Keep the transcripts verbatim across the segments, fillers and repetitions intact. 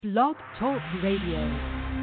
Blog Talk Radio.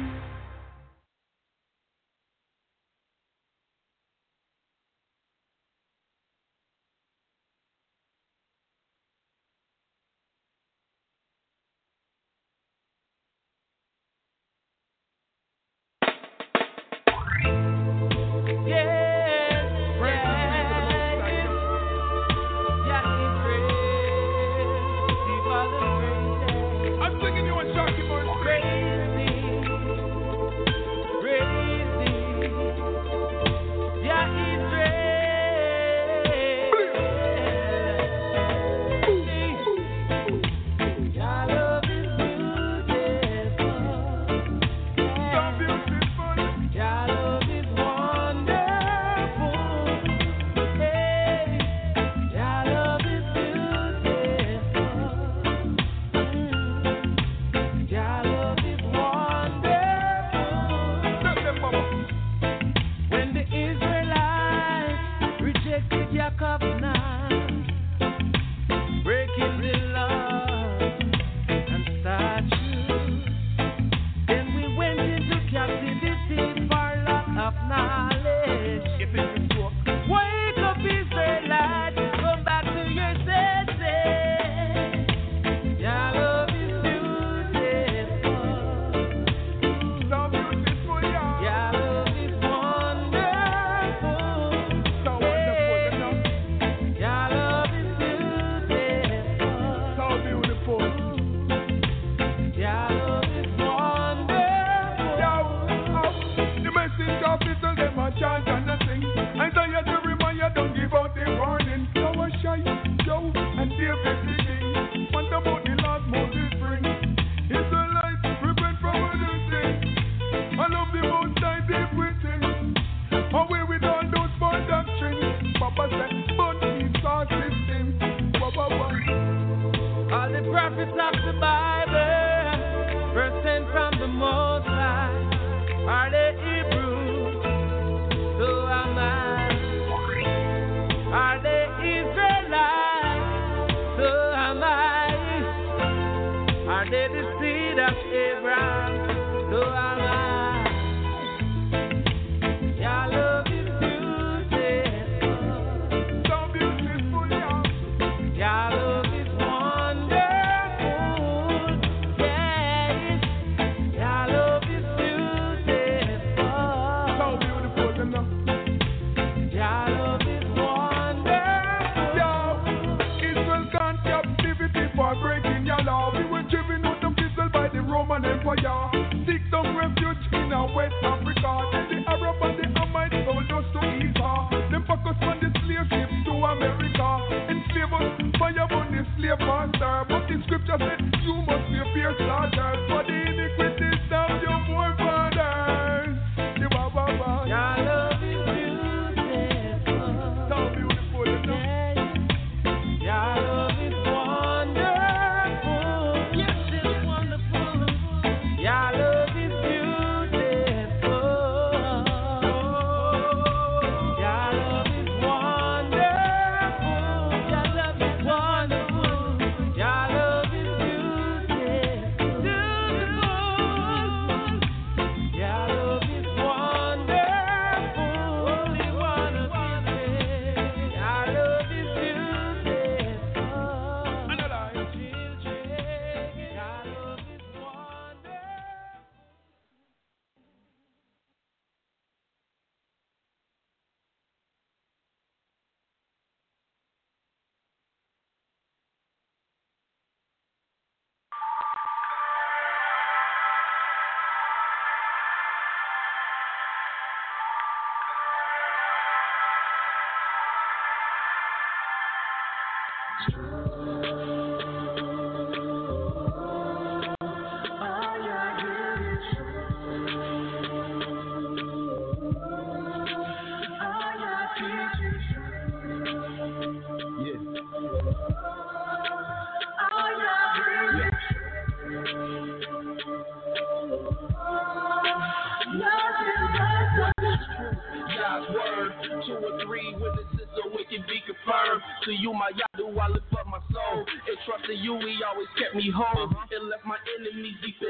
To you, my Yadu, I lift up my soul. And trusting you, he always kept me whole. And left my enemies deep in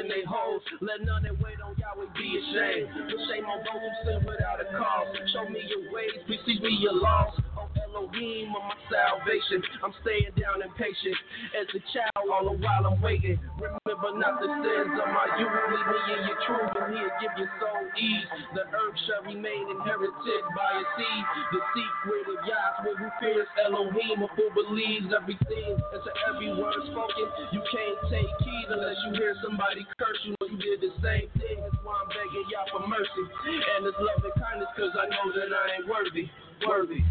they hoes. Let none that wait on Yahweh be ashamed. Put shame on those who sin without a cause. Show me your ways, please teach me your laws. Oh Elohim of my salvation, I'm staying down and patient as a child all the while I'm waiting. Remember not the sins of my youth. Lead me in your truth and he'll give your soul ease. The earth shall remain inherited by a seed. The secret of Yahweh who fears Elohim, who believes everything and to every word spoken. You can't take heed unless you hear somebody curse you. You did the same thing. That's why I'm begging Yah for mercy and His love and kindness, cause I know that I ain't worthy, worthy.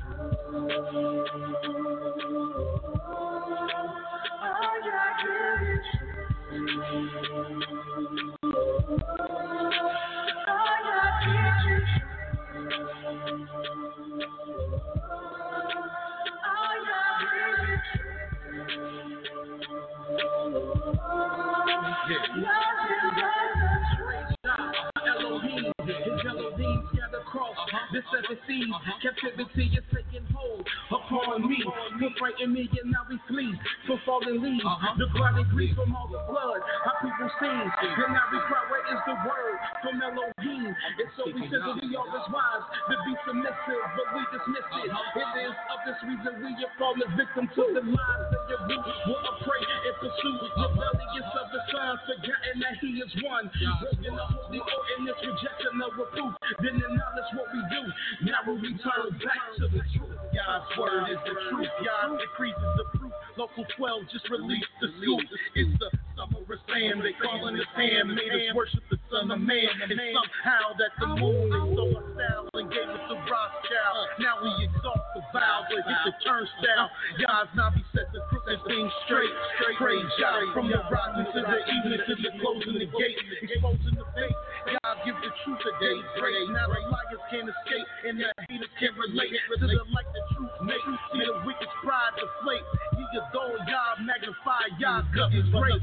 Elohim, his Elohim scattered across the seven seas. Captivity is taking hold upon me. To frighten me and now we flee from fallen leaves. The blood and grief from all the blood our people sing. And now we cry, where is the word from Elohim? And so we said that we always wise to be submissive, but we dismiss it. It is of this reason we are fallen victim to the lies of your root. We're a prey and pursue rebellious of the sun, forgetting that he is one. Broken the holy ordinance, rejection of reproof. Then acknowledge what we do. Now we return back to the truth. God's word is the truth. God increases the proof. Local twelve just released the scoop. It's the summer of Sam. They calling his hand. Made us worship the Son of Man. And somehow that the moon they stole our style and gave us the Rothschild. Now we exalt the vow, but hit the turnstile. God's now be set the crooked things straight. Praise God from the rising to the evening to the closing the gate. Exposing the faith. God give the truth a day. Praise now the liars can't escape and the haters can't relate to the light the truth make. See the wicked pride deflate. He adore Yah, magnify Yah, God is great.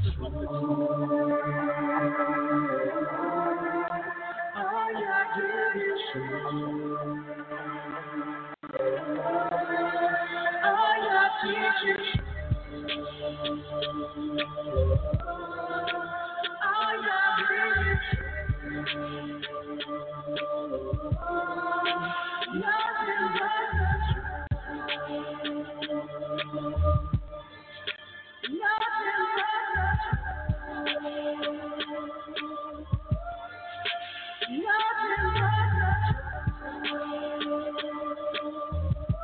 All Yah give is truth. All Yah teaches. All Yah brings. Nothing but the truth. Nothing but the truth. Nothing but the truth.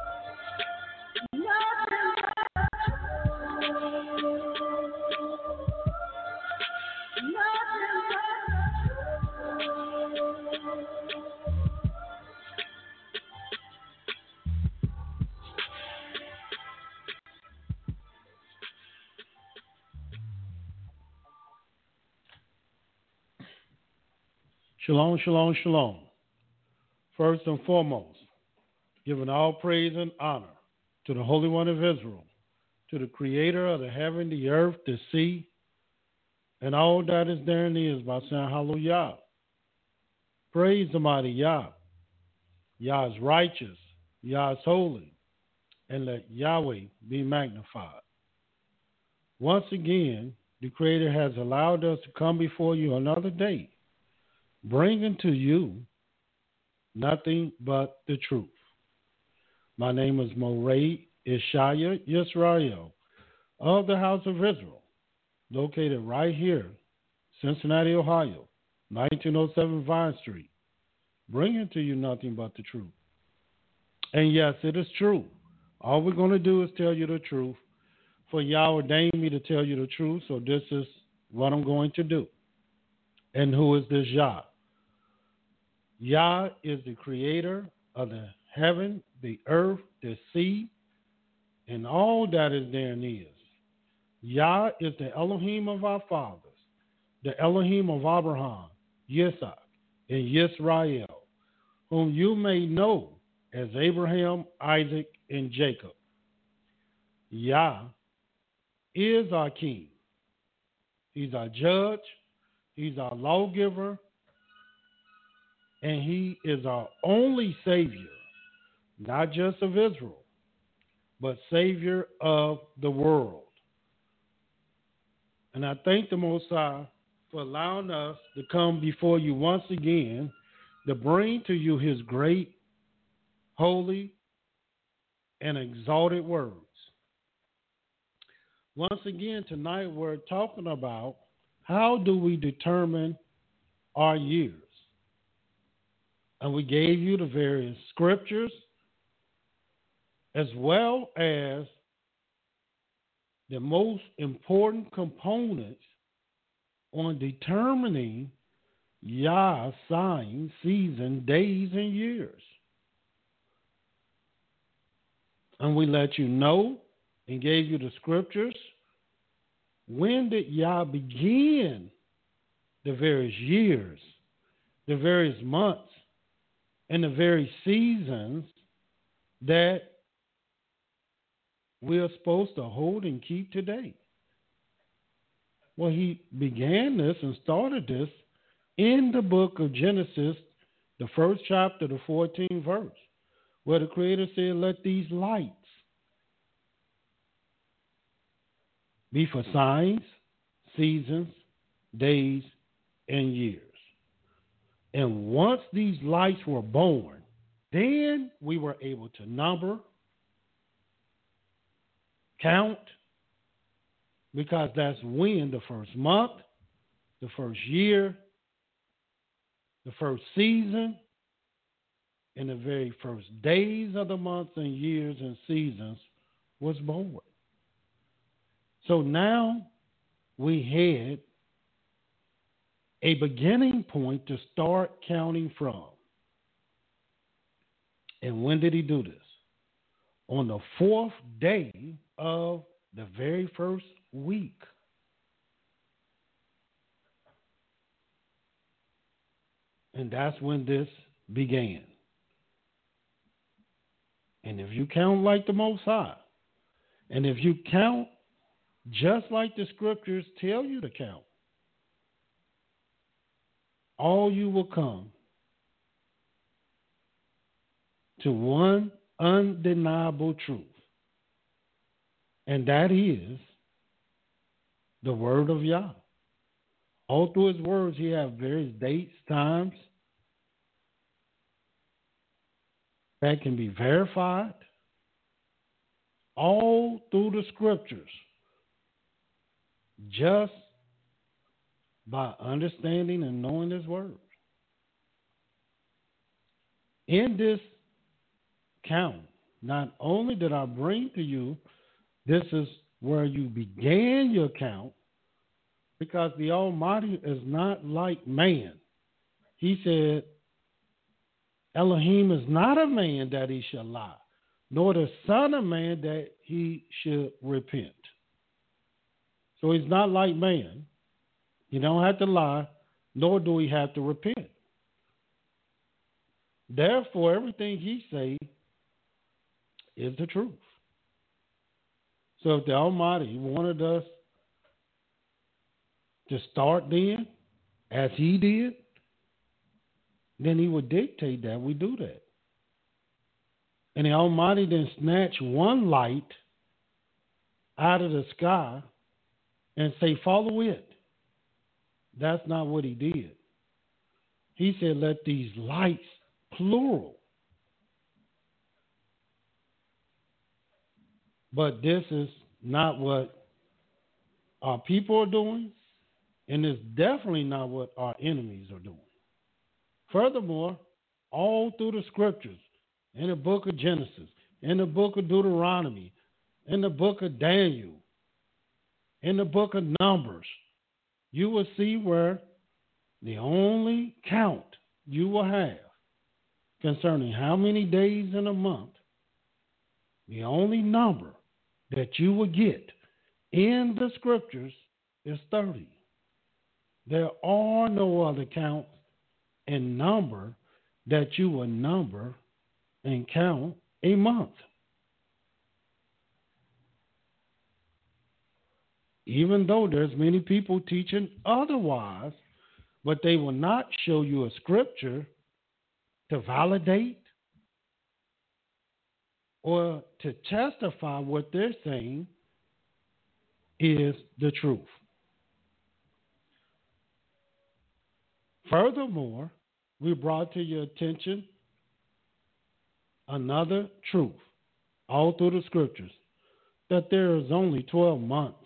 Nothing but the truth. Nothing but the truth. Shalom, shalom, shalom. First and foremost, giving all praise and honor to the Holy One of Israel, to the Creator of the heaven, the earth, the sea, and all that is therein is, by saying hallelujah. Praise the mighty Yah. Yah is righteous, Yah is holy, and let Yahweh be magnified. Once again, the Creator has allowed us to come before you another day, bringing to you nothing but the truth. My name is Morey Ishaya Yisrael of the House of Israel, located right here, Cincinnati, Ohio, nineteen oh seven Vine Street, bringing to you nothing but the truth. And yes, it is true. All we're going to do is tell you the truth, for Yah ordained me to tell you the truth, so this is what I'm going to do. And who is this Yah? Yah is the creator of the heaven, the earth, the sea, and all that is therein is. Yah is the Elohim of our fathers, the Elohim of Abraham, Yitzhak, and Yisrael, whom you may know as Abraham, Isaac, and Jacob. Yah is our king. He's our judge. He's our lawgiver. And he is our only Savior, not just of Israel, but Savior of the world. And I thank the Most High for allowing us to come before you once again to bring to you his great, holy, and exalted words. Once again, tonight we're talking about how do we determine our years. And we gave you the various scriptures as well as the most important components on determining Yah, signs, season, days, and years. And we let you know and gave you the scriptures. When did Yah begin the various years, the various months, and the various seasons that we are supposed to hold and keep today? Well, he began this and started this in the book of Genesis, the first chapter, the fourteenth verse, where the Creator said, let these lights be for signs, seasons, days, and years. And once these lights were born, then we were able to number, count, because that's when the first month, the first year, the first season, and the very first days of the months and years and seasons was born. So now we had a beginning point to start counting from. And when did he do this? On the fourth day of the very first week. And that's when this began. And if you count like the Most High, and if you count just like the scriptures tell you to count, all you will come to one undeniable truth. And that is the word of Yah. All through his words, he has various dates, times that can be verified. All through the scriptures. Just by understanding and knowing his word. In this count, not only did I bring to you, this is where you began your count, because the Almighty is not like man. He said, Elohim is not a man that he shall lie, nor the son of man that he should repent. So he's not like man. He don't have to lie, nor do he have to repent. Therefore, everything he say is the truth. So if the Almighty wanted us to start then, as he did, then he would dictate that we do that. And the Almighty then snatch one light out of the sky and say, follow it. That's not what he did. He said, let these lights, plural. But this is not what our people are doing, and it's definitely not what our enemies are doing. Furthermore, all through the scriptures, in the book of Genesis, in the book of Deuteronomy, in the book of Daniel, in the book of Numbers, you will see where the only count you will have concerning how many days in a month, the only number that you will get in the scriptures is thirty. There are no other counts and number that you will number and count a month. Even though there's many people teaching otherwise, but they will not show you a scripture to validate or to testify what they're saying is the truth. Furthermore, we brought to your attention another truth all through the scriptures that there is only twelve months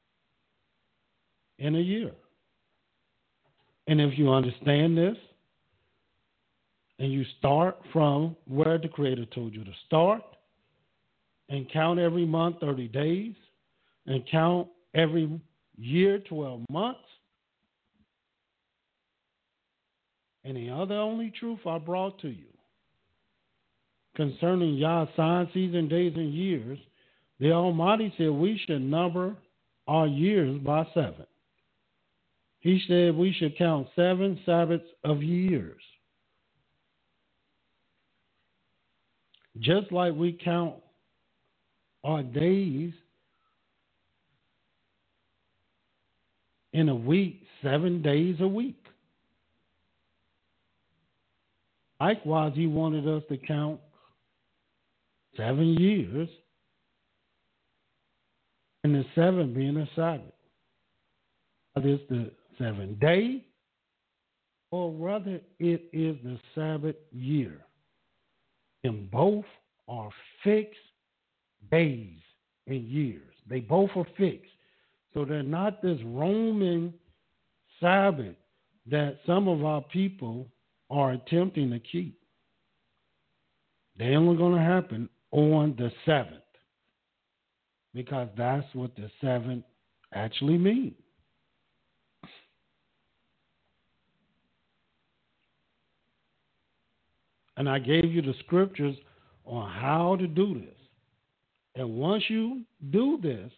in a year. And if you understand this and you start from where the Creator told you to start and count every month thirty days and count every year twelve months, and the other only truth I brought to you concerning Yah's signs, seasons, days, and years, the Almighty said we should number our years by seven. He said we should count seven Sabbaths of years. Just like we count our days in a week, seven days a week. Likewise, he wanted us to count seven years, and the seven being a Sabbath. Whether it's the seventh day, or whether it is the Sabbath year. And both are fixed days and years. They both are fixed. So they're not this Roman Sabbath that some of our people are attempting to keep. They're only going to happen on the seventh, because that's what the seventh actually means. And I gave you the scriptures on how to do this. And once you do this,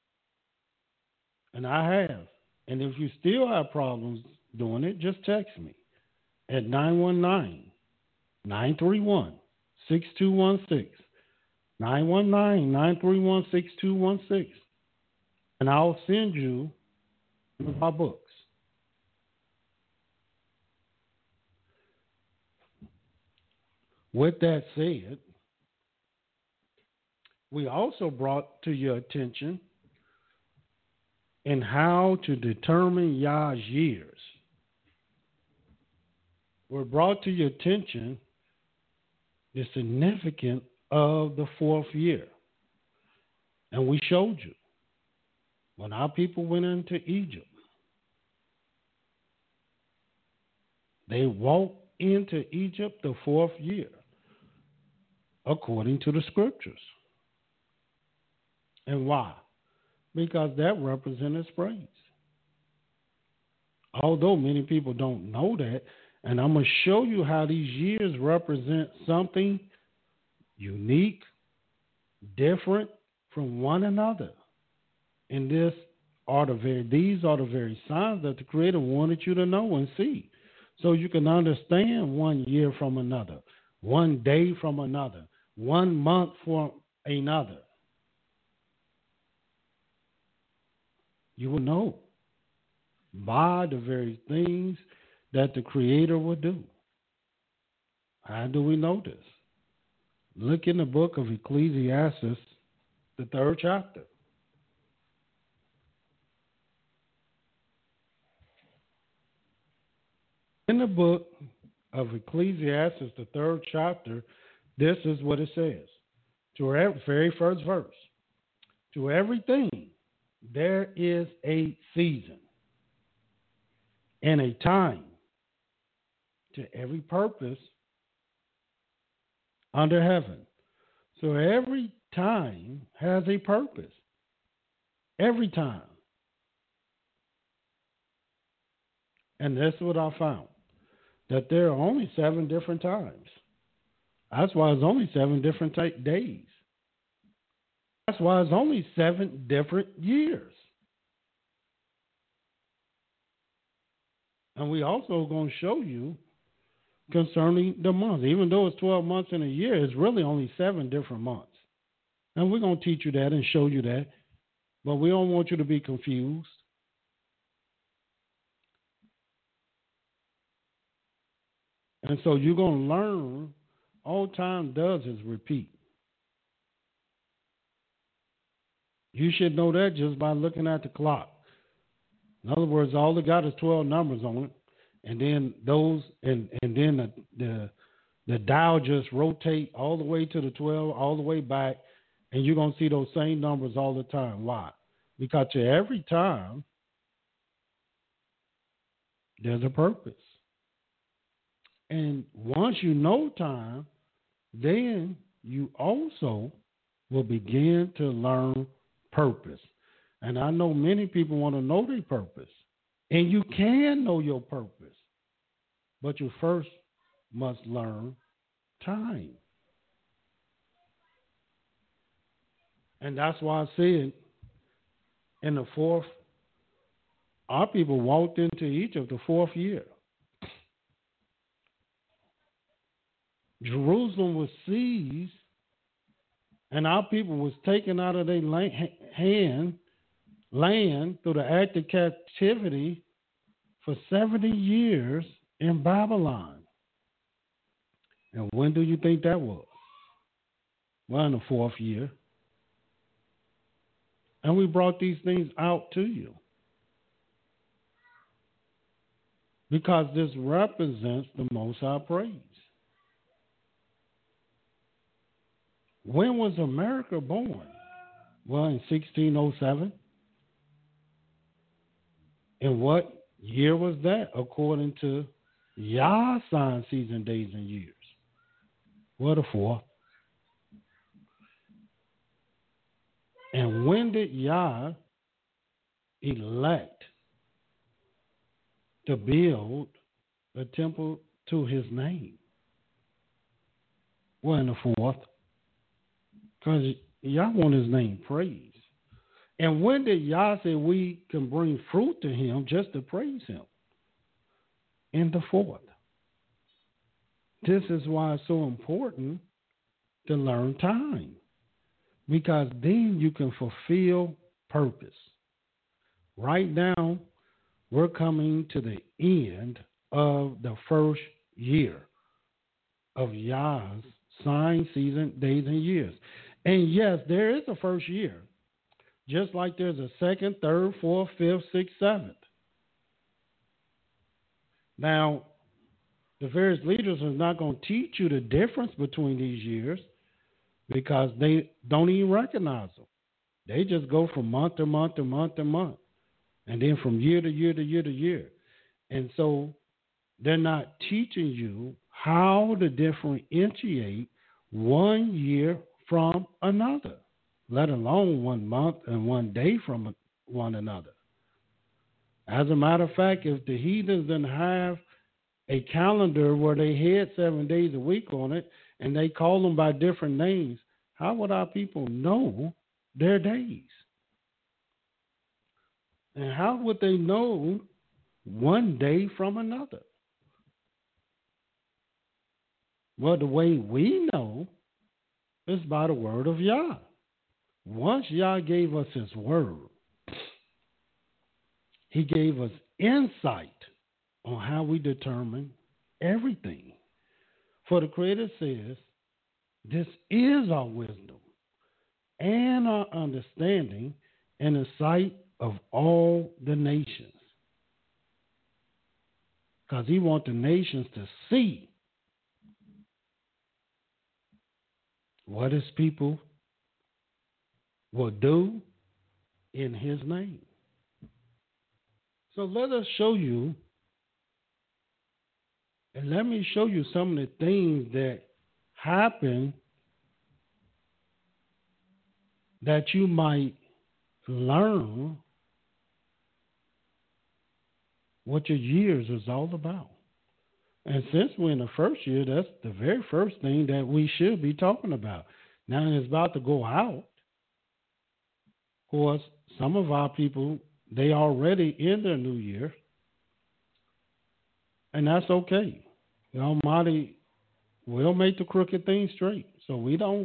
and I have, and if you still have problems doing it, just text me at nine one nine, nine three one, six two one six, nine one nine, nine three one, six two one six, and I'll send you my books. With that said, we also brought to your attention in how to determine Yah's years. We brought to your attention the significance of the fourth year. And we showed you when our people went into Egypt, they walked into Egypt the fourth year, according to the scriptures. And why? Because that represents praise. Although many people don't know that, and I'm going to show you how these years represent something unique, different from one another. And this are the very, these are the very signs that the Creator wanted you to know and see, so you can understand one year from another, one day from another, one month from another. You will know by the very things that the Creator will do. How do we know this? Look in the book of Ecclesiastes, the third chapter. In the book of Ecclesiastes, the third chapter, this is what it says. To our very first verse. To everything there is a season and a time to every purpose under heaven. So every time has a purpose. Every time. And that's what I found. That there are only seven different times. That's why it's only seven different type days. That's why it's only seven different years. And we also going to show you concerning the months. Even though it's twelve months in a year, it's really only seven different months. And we're going to teach you that and show you that. But we don't want you to be confused. And so you're going to learn all time does is repeat. You should know that just by looking at the clock. In other words, all it got is twelve numbers on it. and then those, and, and then the, the the dial just rotate all the way to the twelve, all the way back, and you're going to see those same numbers all the time. Why? Because to every time, there's a purpose. And once you know time, then you also will begin to learn purpose. And I know many people want to know their purpose. And you can know your purpose. But you first must learn time. And that's why I said in the fourth, our people walked into Egypt the fourth year. Jerusalem was seized, and our people was taken out of their land, hand, land through the act of captivity for seventy years in Babylon. And when do you think that was? Well, in the fourth year. And we brought these things out to you. Because this represents the Most High praise. When was America born? Well, in sixteen oh seven. And what year was that according to Yah sign, season, days, and years? Well, the fourth. And when did Yah elect to build a temple to his name? Well, in the fourth. Because Yah want his name praised. And when did Yah say we can bring fruit to him just to praise him? In the fourth. This is why it's so important to learn time. Because then you can fulfill purpose. Right now, we're coming to the end of the first year of Yah's sign, season, days, and years. And yes, there is a first year, just like there's a second, third, fourth, fifth, sixth, seventh. Now, the various leaders are not going to teach you the difference between these years because they don't even recognize them. They just go from month to month to month to month, and then from year to year to year to year. And so they're not teaching you how to differentiate one year from another, let alone one month and one day from one another. As a matter of fact, if the heathens didn't have a calendar where they had seven days a week on it and they call them by different names, how would our people know their days? And how would they know one day from another? Well, the way we know is by the word of Yah. Once Yah gave us his word, he gave us insight on how we determine everything. For the Creator says, this is our wisdom and our understanding in the sight of all the nations. Because he wants the nations to see what his people will do in his name. So let us show you, and let me show you some of the things that happen that you might learn what your years is all about. And since we're in the first year, that's the very first thing that we should be talking about. Now it's about to go out. Of course, some of our people, they already in their new year. And that's okay. The Almighty will make the crooked things straight. So we don't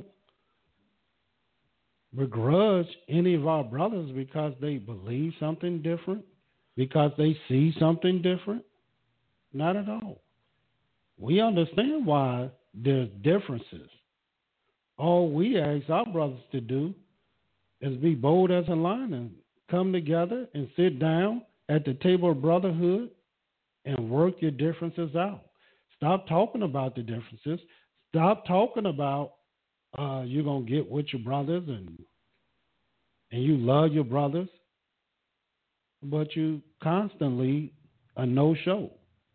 begrudge any of our brothers because they believe something different, because they see something different. Not at all. We understand why there's differences. All we ask our brothers to do is be bold as a lion and come together and sit down at the table of brotherhood and work your differences out. Stop talking about the differences. Stop talking about uh, you're going to get with your brothers and and you love your brothers, but you constantly a no-show.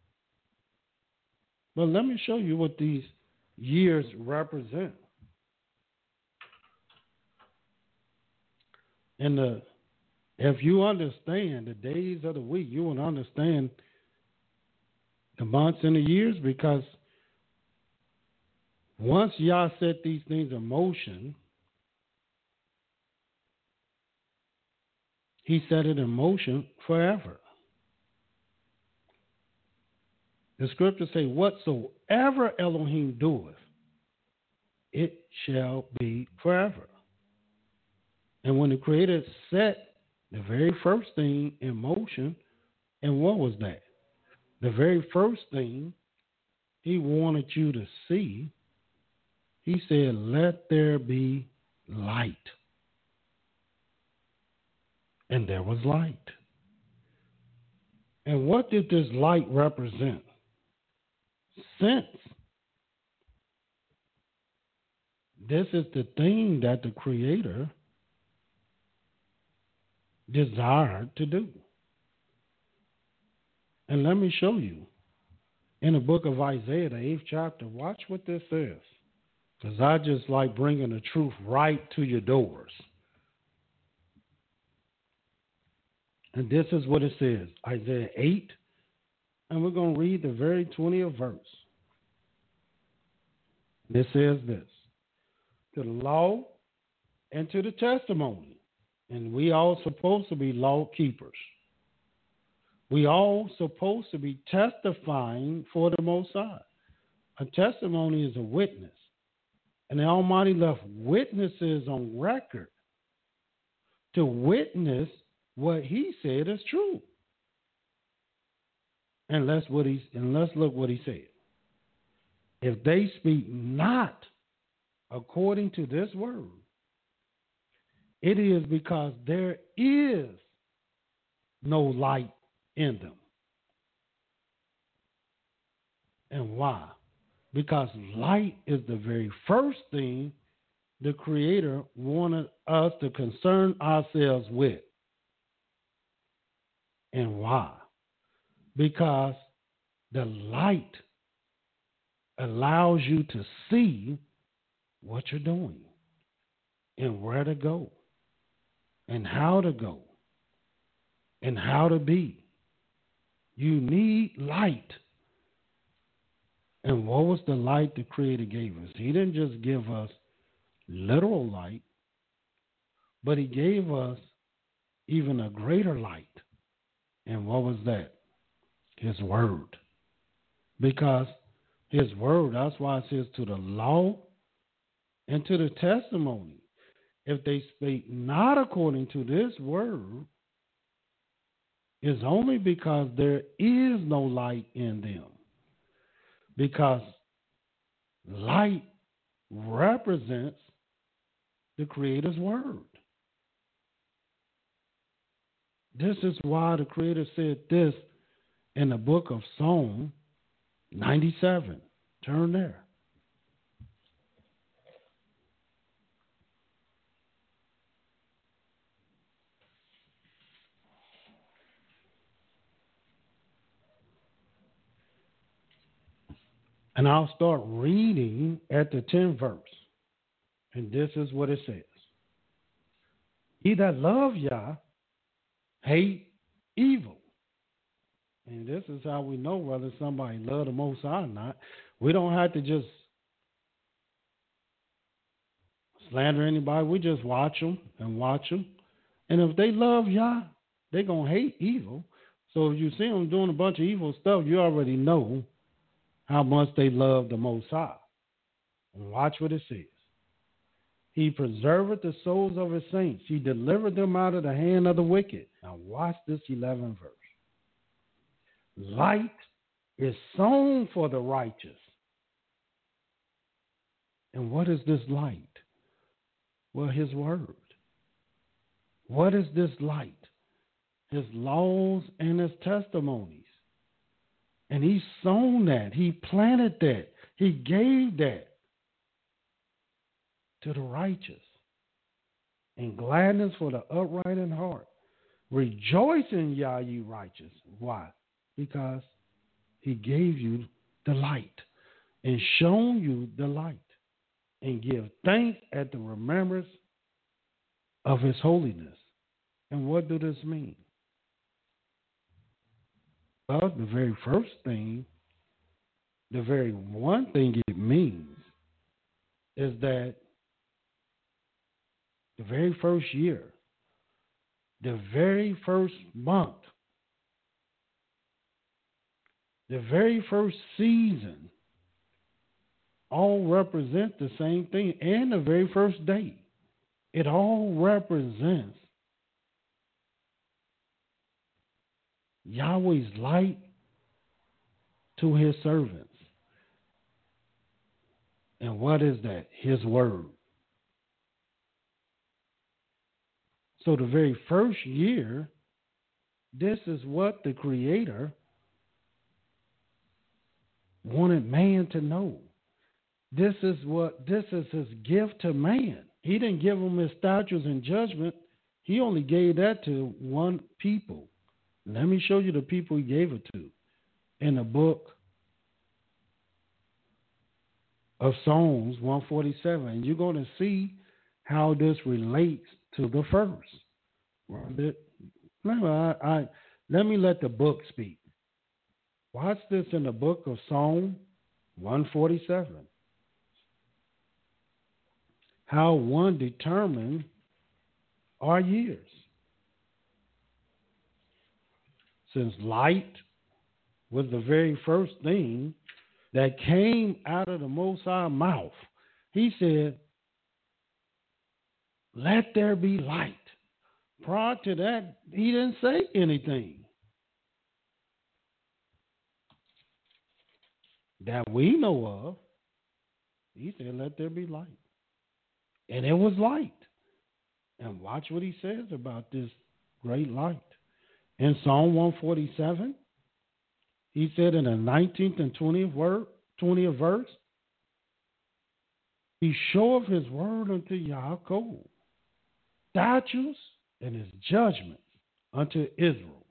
But let me show you what these years represent. And the, if you understand the days of the week, you will understand the months and the years, because once Yah set these things in motion, he set it in motion forever. The scriptures say, whatsoever Elohim doeth, it shall be forever. And when the Creator set the very first thing in motion, and what was that? The very first thing he wanted you to see, he said, let there be light. And there was light. And what did this light represent? Sense. This is the thing that the Creator desired to do. And let me show you. In the book of Isaiah, the eighth chapter, watch what this says. Because I just like bringing the truth right to your doors. And this is what it says, Isaiah eight, and we're going to read the very twentieth verse. It says this, to the law and to the testimony, and we all supposed to be law keepers. We all supposed to be testifying for the Most High. A testimony is a witness, and the Almighty left witnesses on record to witness what he said is true. And let's what he and let's look what he said. If they speak not according to this word, it is because there is no light in them. And why? Because light is the very first thing the Creator wanted us to concern ourselves with. And why? Because the light allows you to see what you're doing and where to go and how to go and how to be. You need light. And what was the light the Creator gave us? He didn't just give us literal light, but he gave us even a greater light. And what was that? His word. Because his word, that's why it says to the law and to the testimony. If they speak not according to this word, it's only because there is no light in them. Because light represents the Creator's word. This is why the Creator said this in the book of Psalm ninety-seven. Turn there. And I'll start reading at the tenth verse. And this is what it says. He that love Yah hate evil. And this is how we know whether somebody love the Most High or not. We don't have to just slander anybody. We just watch them and watch them. And if they love Yah, they're going to hate evil. So if you see them doing a bunch of evil stuff, you already know how much they love the Most High. And watch what it says. He preserveth the souls of his saints. He delivered them out of the hand of the wicked. Now watch this eleventh verse. Light is sown for the righteous. And what is this light? Well, his word. What is this light? His laws and his testimonies. And he sown that. He planted that. He gave that to the righteous. And gladness for the upright in heart. Rejoice in Yah, ye righteous. Why? Because he gave you the light and shown you the light. And give thanks at the remembrance of his holiness. And what does this mean? Well, the very first thing, the very one thing it means is that the very first year, the very first month, the very first season, all represent the same thing. And the very first day, it all represents Yahweh's light to his servants. And what is that? His word. So the very first year, this is what the Creator wanted man to know. This is what this is his gift to man. He didn't give him his statutes and judgment. He only gave that to one people. Let me show you the people he gave it to. In the book of Psalms one forty-seven. And you're going to see how this relates to the first. Let me, I, I, let me let the book speak. Watch this in the book of Psalm one forty-seven. How one determined our years. Since light was the very first thing that came out of the Most High mouth, he said, let there be light. Prior to that, he didn't say anything that we know of. He said, let there be light. And it was light. And watch what he says about this great light. In Psalm one forty-seven, he said in the nineteenth and twentieth, word, twentieth verse, he showeth his word unto Yaakov, statutes and his judgments unto Israel.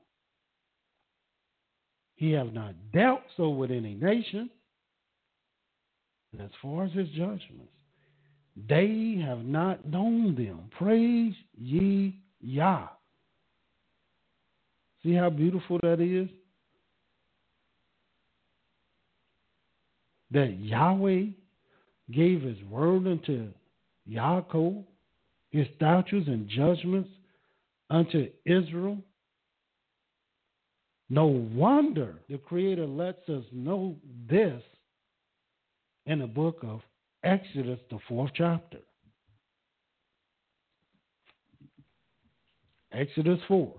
He have not dealt so with any nation, and as far as his judgments, they have not known them. Praise ye Yah. See how beautiful that is? That Yahweh gave his word unto Yaakov, his statutes and judgments unto Israel. No wonder the Creator lets us know this in the book of Exodus, the fourth chapter. Exodus four.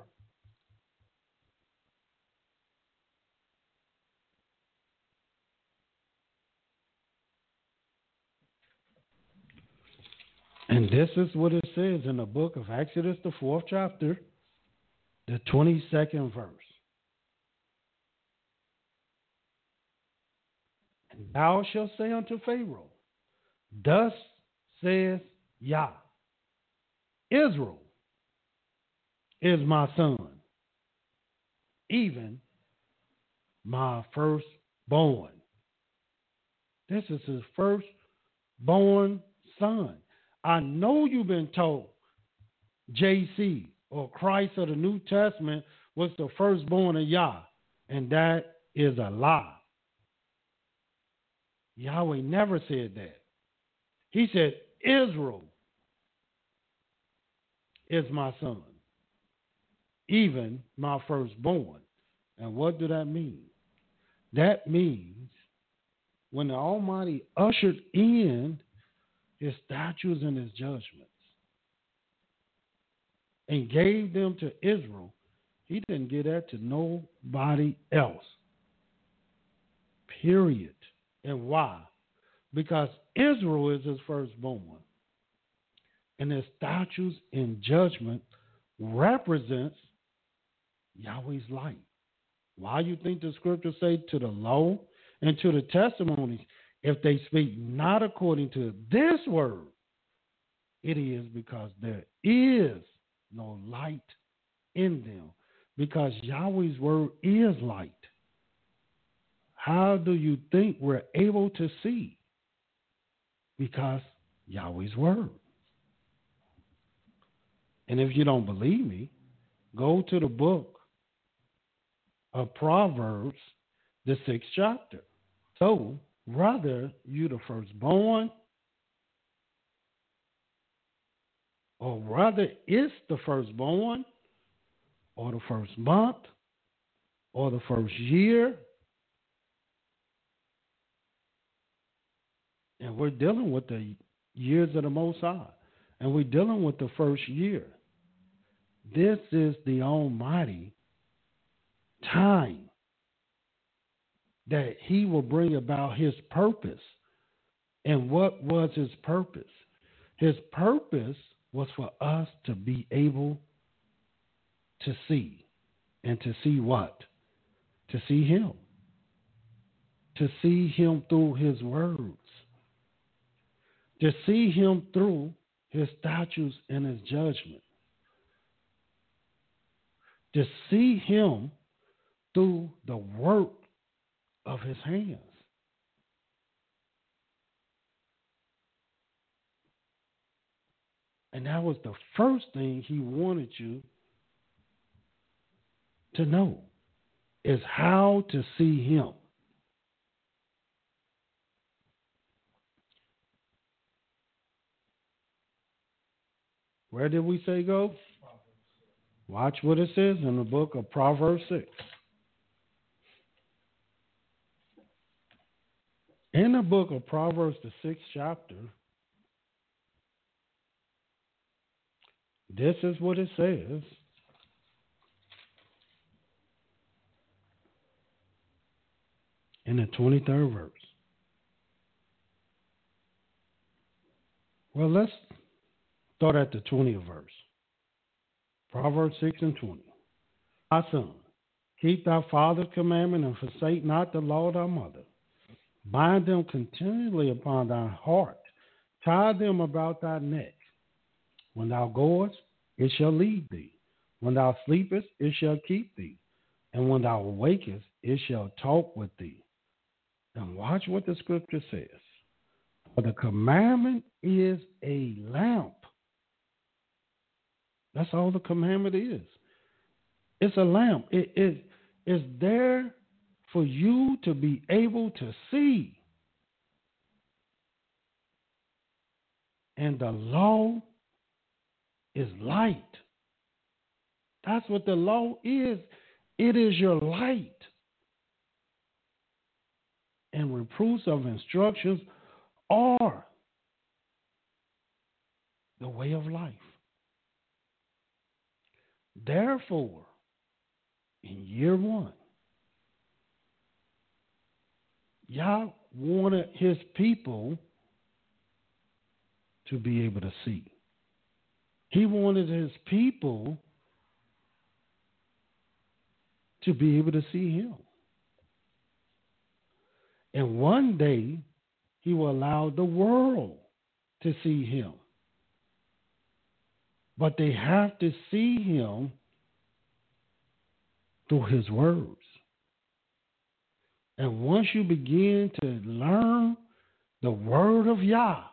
And this is what it says in the book of Exodus, the fourth chapter, the twenty-second verse. And thou shalt say unto Pharaoh, thus says Yah, Israel is my son, even my firstborn. This is his firstborn son. I know you've been told J C or Christ of the New Testament was the firstborn of Yah, and that is a lie. Yahweh never said that. He said, Israel is my son, even my firstborn. And what do that mean? That means when the Almighty ushered in his statutes and his judgments and gave them to Israel, he didn't give that to nobody else. Period. And why? Because Israel is his firstborn. And his statutes and judgment represents Yahweh's light. Why you think the scriptures say to the law and to the testimonies, if they speak not according to this word, it is because there is no light in them. Because Yahweh's word is light. How do you think we're able to see? Because Yahweh's word. And if you don't believe me, go to the book of Proverbs, the sixth chapter. So, whether you the firstborn, or whether it's the firstborn, or the first month, or the first year, and we're dealing with the years of the Most High, and we're dealing with the first year. This is the almighty time that he will bring about his purpose. And what was his purpose? His purpose was for us to be able to see. And to see what? To see him. To see him through his words. To see him through his statutes and his judgment. To see him through the work of his hands. And that was the first thing he wanted you to know, is how to see him. Where did we say go? Watch what it says in the book of Proverbs six. In the book of Proverbs, the sixth chapter, this is what it says. In the twenty-third verse. Well, let's start at the twentieth verse. Proverbs six and twenty. My son, keep thy father's commandment and forsake not the law of thy mother. Bind them continually upon thy heart. Tie them about thy neck. When thou goest, it shall lead thee. When thou sleepest, it shall keep thee. And when thou awakest, it shall talk with thee. And watch what the scripture says. For the commandment is a lamp. That's all the commandment is. It's a lamp. It is it's there for you to be able to see. And the law is light. That's what the law is. It is your light. And reproofs of instructions are the way of life. Therefore, in year one, Yah wanted his people to be able to see. He wanted his people to be able to see him. And one day, he will allow the world to see him. But they have to see him through his words. And once you begin to learn the word of Yah,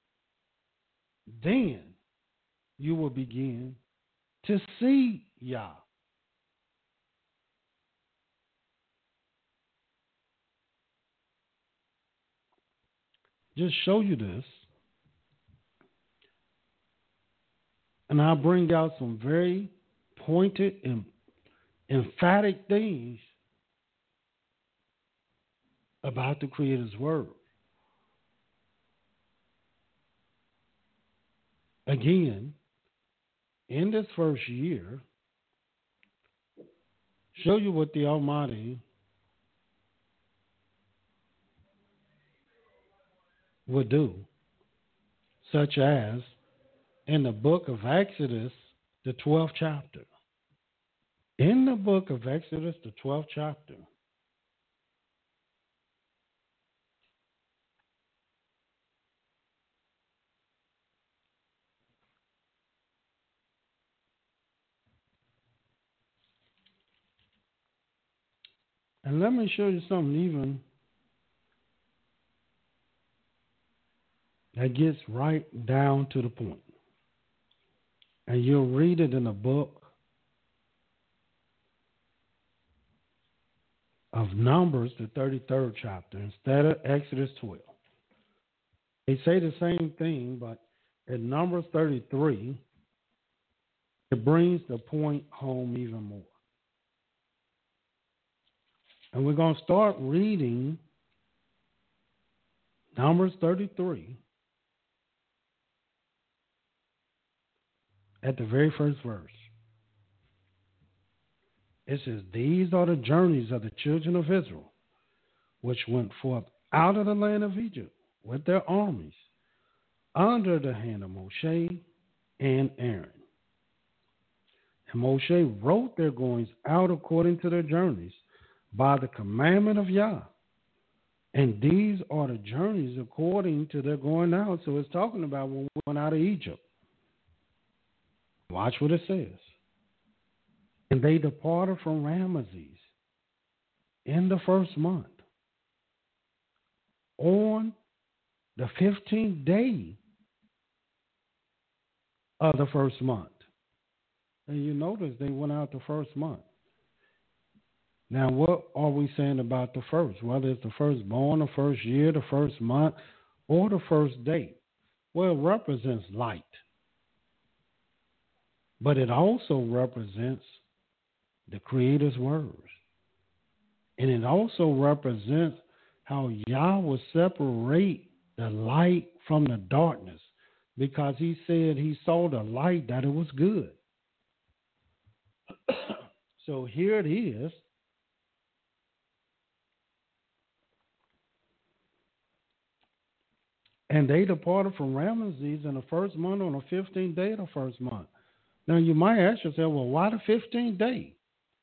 then you will begin to see Yah. Just show you this. And I'll bring out some very pointed and emphatic things about the Creator's word. Again, in this first year, show you what the Almighty would do, such as in the book of Exodus, the twelfth chapter. In the book of Exodus, the twelfth chapter, and let me show you something even that gets right down to the point. And you'll read it in the book of Numbers, the thirty-third chapter, instead of Exodus twelve. They say the same thing, but in Numbers thirty-three, it brings the point home even more. And we're going to start reading Numbers thirty-three at the very first verse. It says, "These are the journeys of the children of Israel, which went forth out of the land of Egypt with their armies, under the hand of Moshe and Aaron. And Moshe wrote their goings out according to their journeys by the commandment of Yah. And these are the journeys according to their going out." So it's talking about when we went out of Egypt. Watch what it says. "And they departed from Ramesses in the first month, on the fifteenth day of the first month." And you notice they went out the first month. Now, what are we saying about the first? Whether it's the firstborn, the first year, the first month, or the first day? Well, it represents light. But it also represents the Creator's words. And it also represents how Yah will separate the light from the darkness, because he said he saw the light that it was good. So here it is. "And they departed from Ramesses in the first month on the fifteenth day of the first month." Now you might ask yourself, well, why the fifteenth day?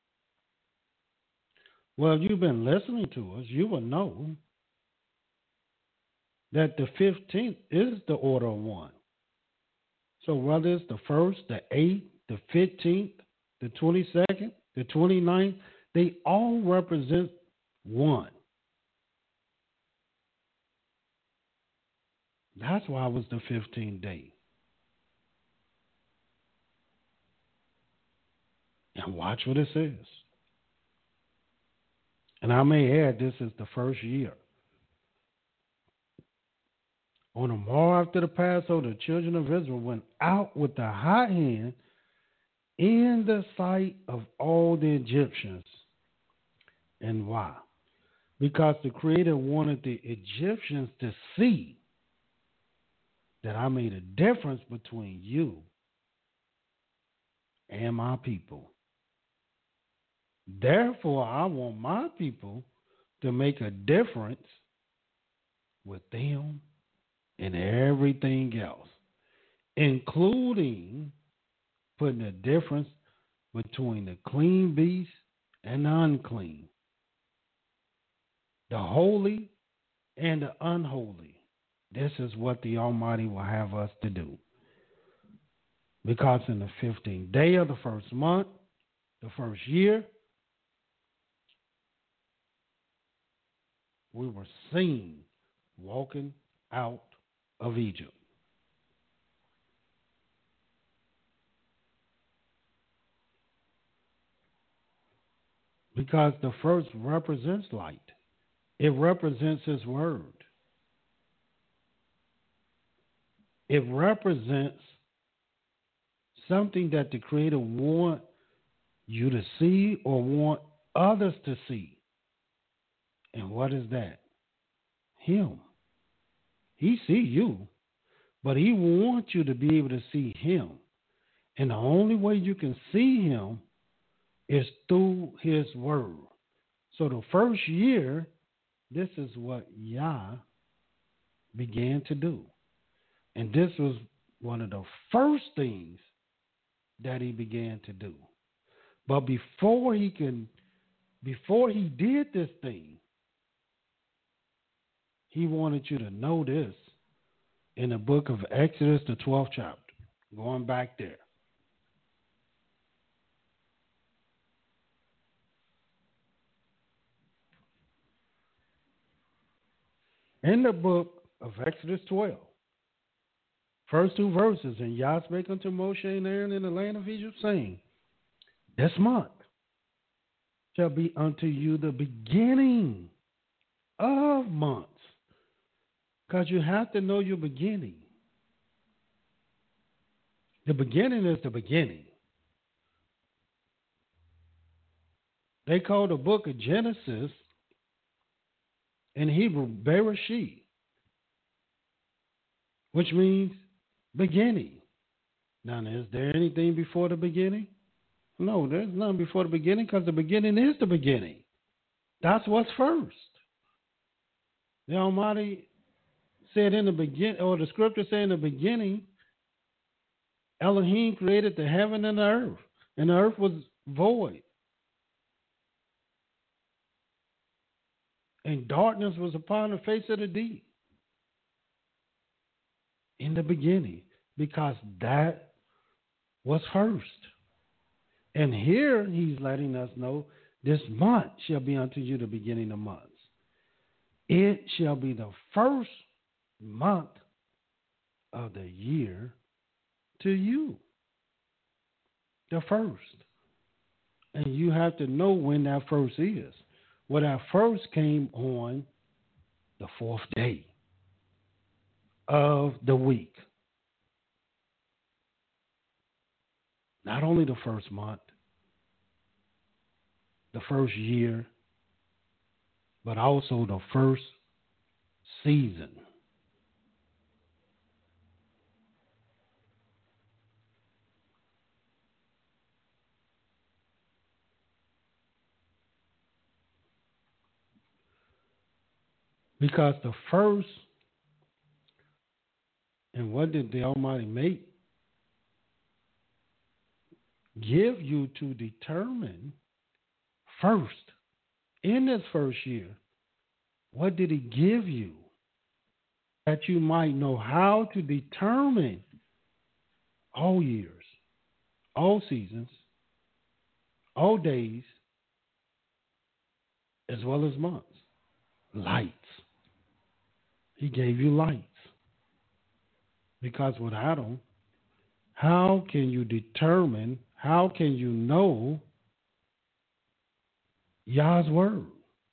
Well, if you've been listening to us, you will know that the fifteenth is the order of one. So whether it's the first, the eighth, the fifteenth, the twenty-second, the twenty-ninth, they all represent one. That's why it was the fifteenth day. And watch what it says. And I may add, this is the first year. "On the morrow after the Passover, the children of Israel went out with the high hand in the sight of all the Egyptians." And why? Because the Creator wanted the Egyptians to see that I made a difference between you and my people. Therefore, I want my people to make a difference with them and everything else, including putting a difference between the clean beast and the unclean, the holy and the unholy. This is what the Almighty will have us to do. Because in the fifteenth day of the first month, the first year, we were seen walking out of Egypt. Because the first represents light. It represents His word. It represents something that the Creator wants you to see or want others to see. And what is that? Him. He sees you, but He wants you to be able to see Him. And the only way you can see Him is through His word. So the first year, this is what Yah began to do. And this was one of the first things that He began to do. But before he can, before he did this thing, he wanted you to know this in the book of Exodus, the twelfth chapter, going back there. In the book of Exodus twelve, first two verses, and Yah spake unto Moshe and Aaron in the land of Egypt, saying, this month shall be unto you the beginning of months. Because you have to know your beginning. The beginning is the beginning. They call the book of Genesis in Hebrew Bereshit, which means beginning. Now, is there anything before the beginning? No, there's nothing before the beginning, because the beginning is the beginning. That's what's first. The Almighty said in the beginning, or the scripture said in the beginning, Elohim created the heaven and the earth, and the earth was void. And darkness was upon the face of the deep. In the beginning, because that was first. And here he's letting us know, this month shall be unto you the beginning of months. It shall be the first month of the year to you. The first. And you have to know when that first is. Well, that first came on the fourth day of the week. Not only the first month, the first year, but also the first season. Because the first, and what did the Almighty make? Give you to determine first, in this first year, what did he give you? That you might know how to determine all years, all seasons, all days, as well as months. Lights. He gave you lights. Because without them, how can you determine, how can you know Yah's word?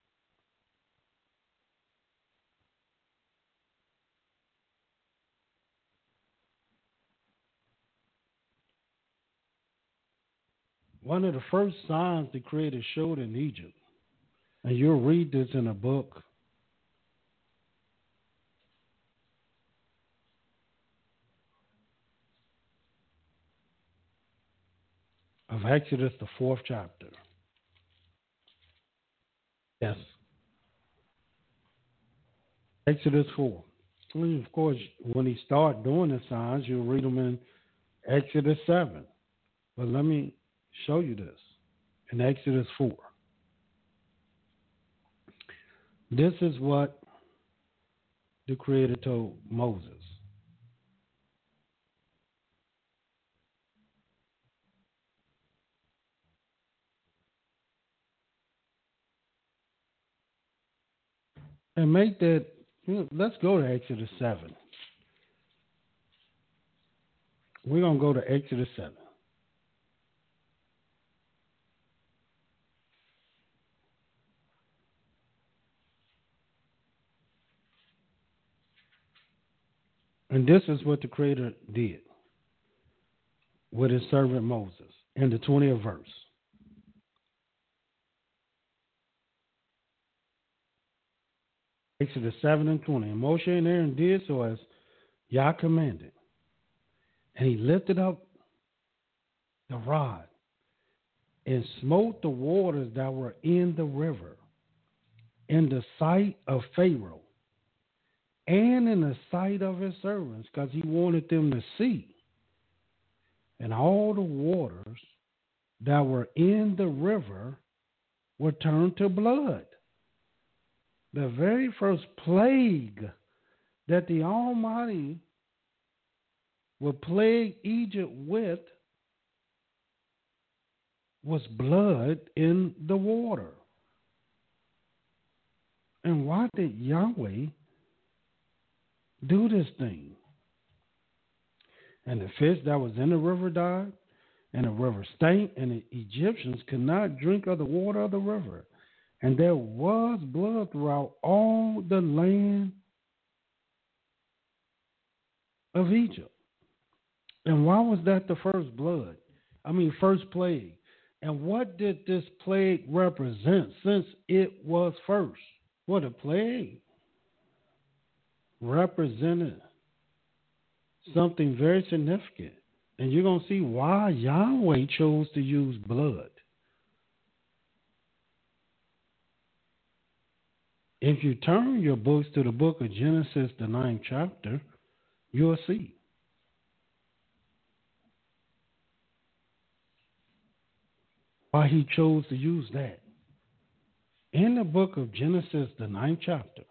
One of the first signs the Creator showed in Egypt, and you'll read this in a book, of Exodus, the fourth chapter. Yes. Exodus four. And of course, when he started doing the signs, you'll read them in Exodus seven. But let me show you this in Exodus four. This is what the Creator told Moses. And make that, you know, let's go to Exodus seven. We're going to go to Exodus seven. And this is what the Creator did with his servant Moses in the twentieth verse. Exodus seven and twenty. And Moshe and Aaron did so as Yah commanded. And he lifted up the rod and smote the waters that were in the river in the sight of Pharaoh and in the sight of his servants, because he wanted them to see. And all the waters that were in the river were turned to blood. The very first plague that the Almighty would plague Egypt with was blood in the water. And why did Yahweh do this thing? And the fish that was in the river died, and the river stank, and the Egyptians could not drink of the water of the river. And there was blood throughout all the land of Egypt. And why was that the first blood? I mean, first plague. And what did this plague represent since it was first? What a plague represented something very significant. And you're going to see why Yahweh chose to use blood. If you turn your books to the book of Genesis, the ninth chapter, you'll see. Why he chose to use that. In the book of Genesis, the ninth chapter,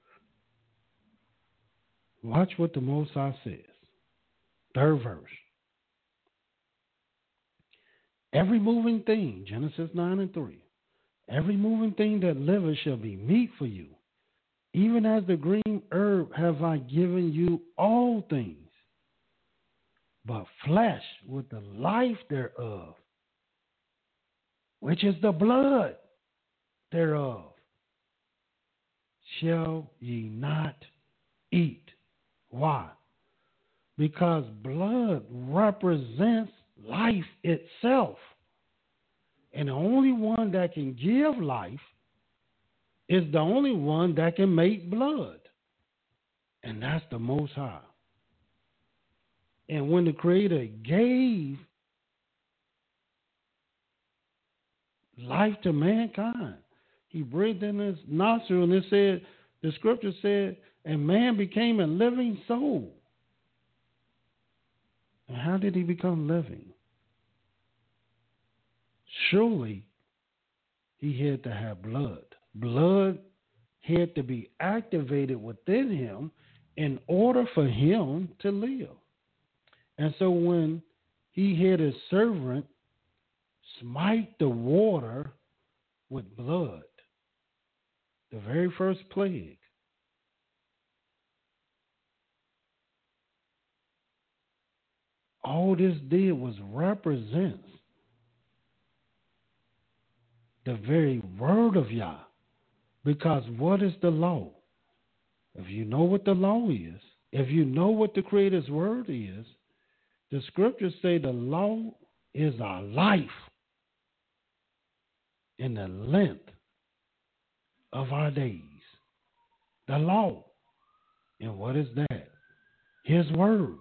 watch what the Most High says. Third verse. Every moving thing, Genesis nine and three, every moving thing that liveth shall be meat for you. Even as the green herb have I given you all things. But flesh with the life thereof, which is the blood thereof, shall ye not eat. Why? Because blood represents life itself. And the only one that can give life is the only one that can make blood. And that's the Most High. And when the Creator gave life to mankind, he breathed in his nostril, and it said, the scripture said, and man became a living soul. And how did he become living? Surely he had to have blood. Blood had to be activated within him in order for him to live. And so when he had his servant smite the water with blood, the very first plague, all this did was represent the very word of Yah. Because what is the law? If you know what the law is, if you know what the Creator's word is, the scriptures say the law is our life in the length of our days. The law. And what is that? His word.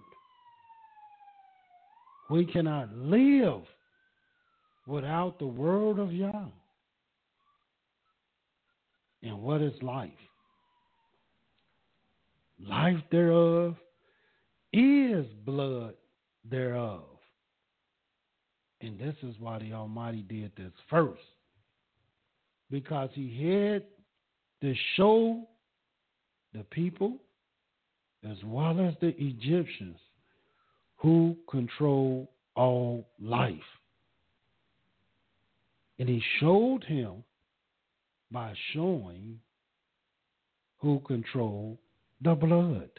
We cannot live without the word of Yah. And what is life? Life thereof is blood thereof. And this is why the Almighty did this first. Because he had to show the people, as well as the Egyptians, who control all life. And he showed him by showing who control the blood.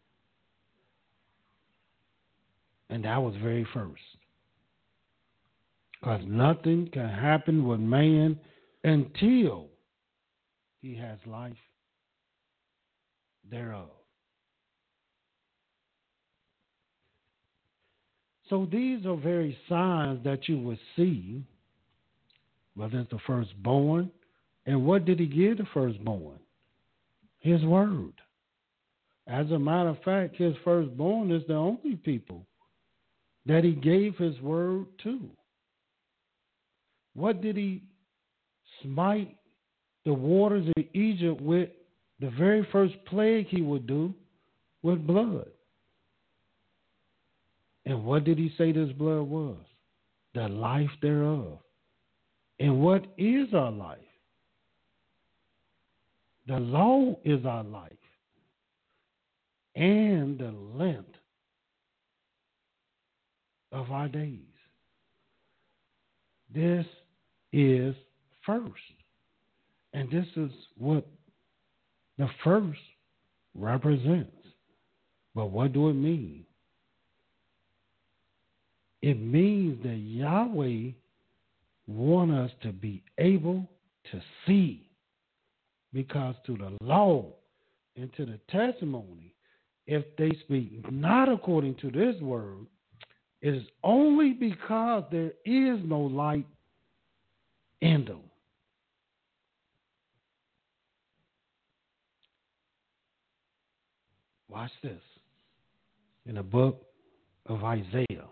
And that was very first. Because nothing can happen with man until he has life thereof. So these are very signs that you will see, whether it's the firstborn. And what did he give the firstborn? His word. As a matter of fact, his firstborn is the only people that he gave his word to. What did he smite the waters of Egypt with? The very first plague he would do with blood. And what did he say this blood was? the life thereof. And what is our life? The law is our life, and the length of our days. This is first. And this is what the first represents. But what do it mean? It means that Yahweh wants us to be able to see, because to the law and to the testimony, if they speak not according to this word, it is only because there is no light in them. Watch this. In the book of Isaiah.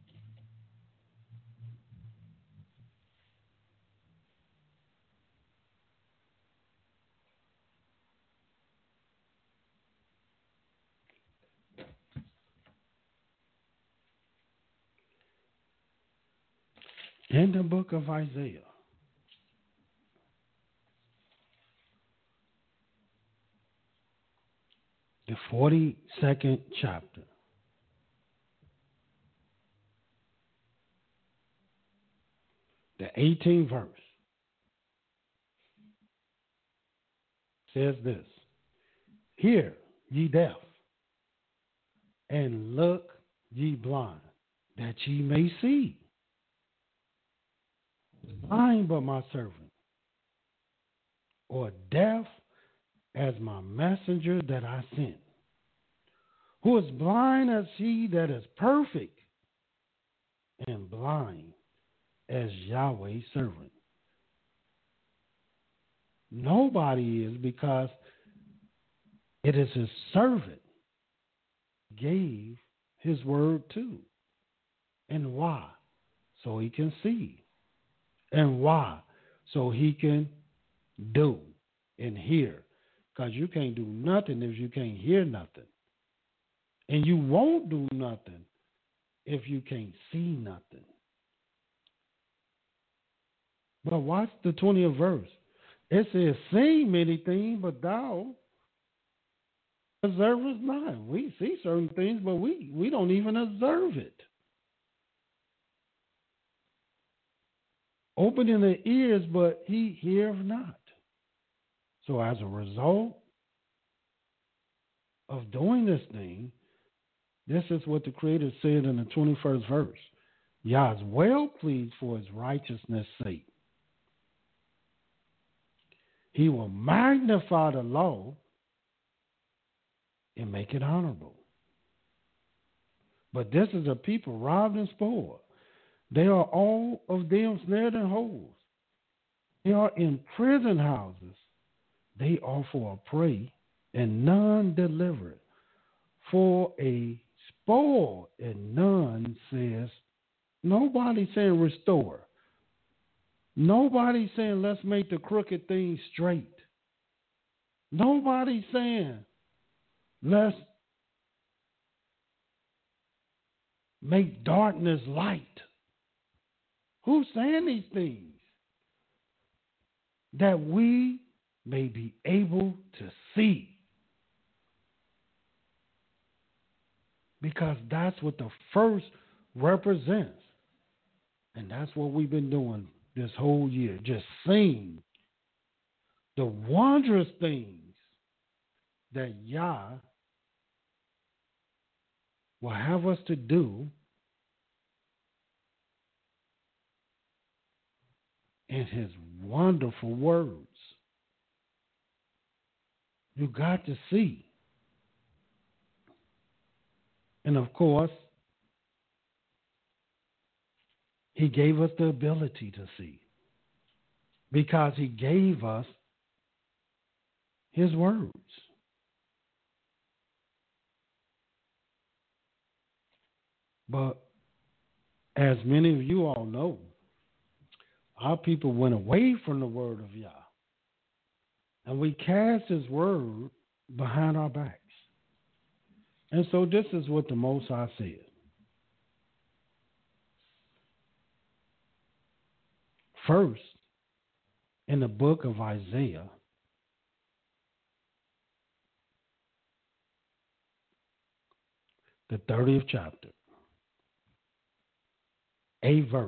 In the book of Isaiah. The forty-second chapter. The eighteenth verse says this: Hear, ye deaf, and look, ye blind, that ye may see. Blind but my servant, or deaf as my messenger that I sent, who is blind as he that is perfect, and blind as Yahweh's servant. Nobody is, because it is his servant gave his word to. And why? So he can see. And why? So he can do and hear. Because you can't do nothing if you can't hear nothing. And you won't do nothing if you can't see nothing. But watch the twentieth verse. It says, see many things, but thou observest not. We see certain things, but we, we don't even observe it. Opening the ears, but he heareth not. So as a result of doing this thing, this is what the Creator said in the twenty-first verse. Yah is well pleased for his righteousness' sake. He will magnify the law and make it honorable. But this is a people robbed and spoiled. They are all of them snared and holes. They are in prison houses. They are for a prey, and none delivered. For a spoil, and none says, nobody saying restore. Nobody saying let's make the crooked thing straight. Nobody saying let's make darkness light. Who's saying these things? That we may be able to see. Because that's what the first represents. And that's what we've been doing this whole year. Just seeing the wondrous things that Yah will have us to do in his wonderful words. You got to see. And of course, he gave us the ability to see, because he gave us his words. But as many of you all know, our people went away from the word of Yah, and we cast his word behind our backs. And so this is what the Most High said. First, in the book of Isaiah, the thirtieth chapter, a verse.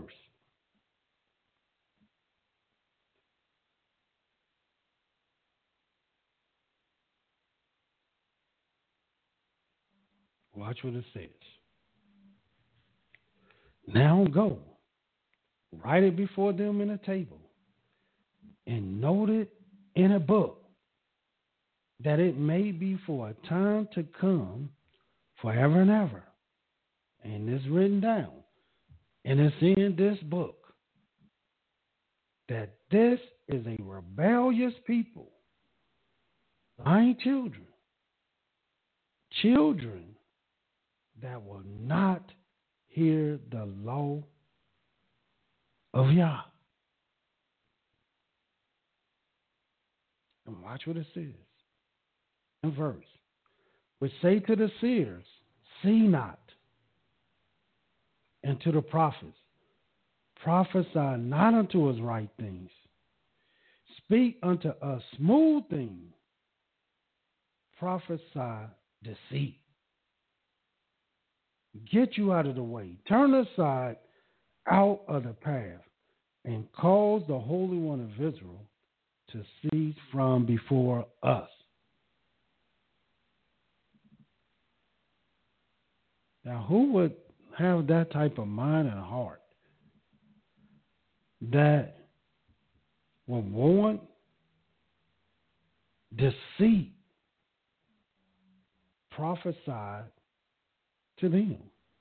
Watch what it says. Now go, write it before them in a table, and note it in a book, that it may be for a time to come, forever and ever. And it's written down, and it's in this book, that this is a rebellious people, lying children, children that will not hear the law of Yah. And watch what it says in verse. Which say to the seers, see not, and to the prophets, prophesy not unto us right things. Speak unto us smooth things. Prophesy deceit. Get you out of the way. Turn aside out of the path and cause the Holy One of Israel to cease from before us. Now, who would have that type of mind and heart that will want deceit prophesied to them?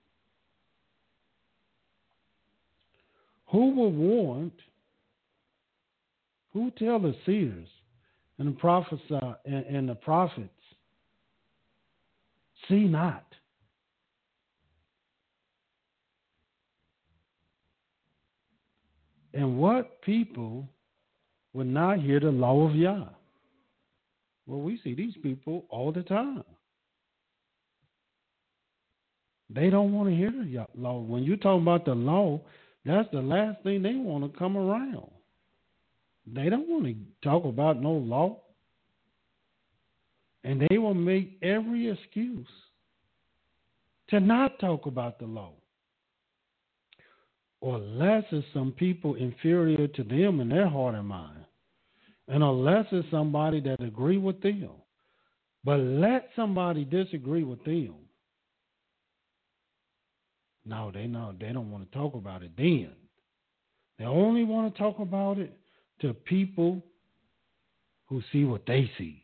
Who will want, who tell the seers and the prophets and, and the prophets, see not? And what people would not hear the law of Yah? Well, we see these people all the time. They don't want to hear the law. When you talk about the law, that's the last thing they want to come around. They don't want to talk about no law. And they will make every excuse to not talk about the law. Or unless it's some people inferior to them in their heart and mind. And unless it's somebody that agree with them. But let somebody disagree with them. No, they know they don't want to talk about it then. They only want to talk about it to people who see what they see.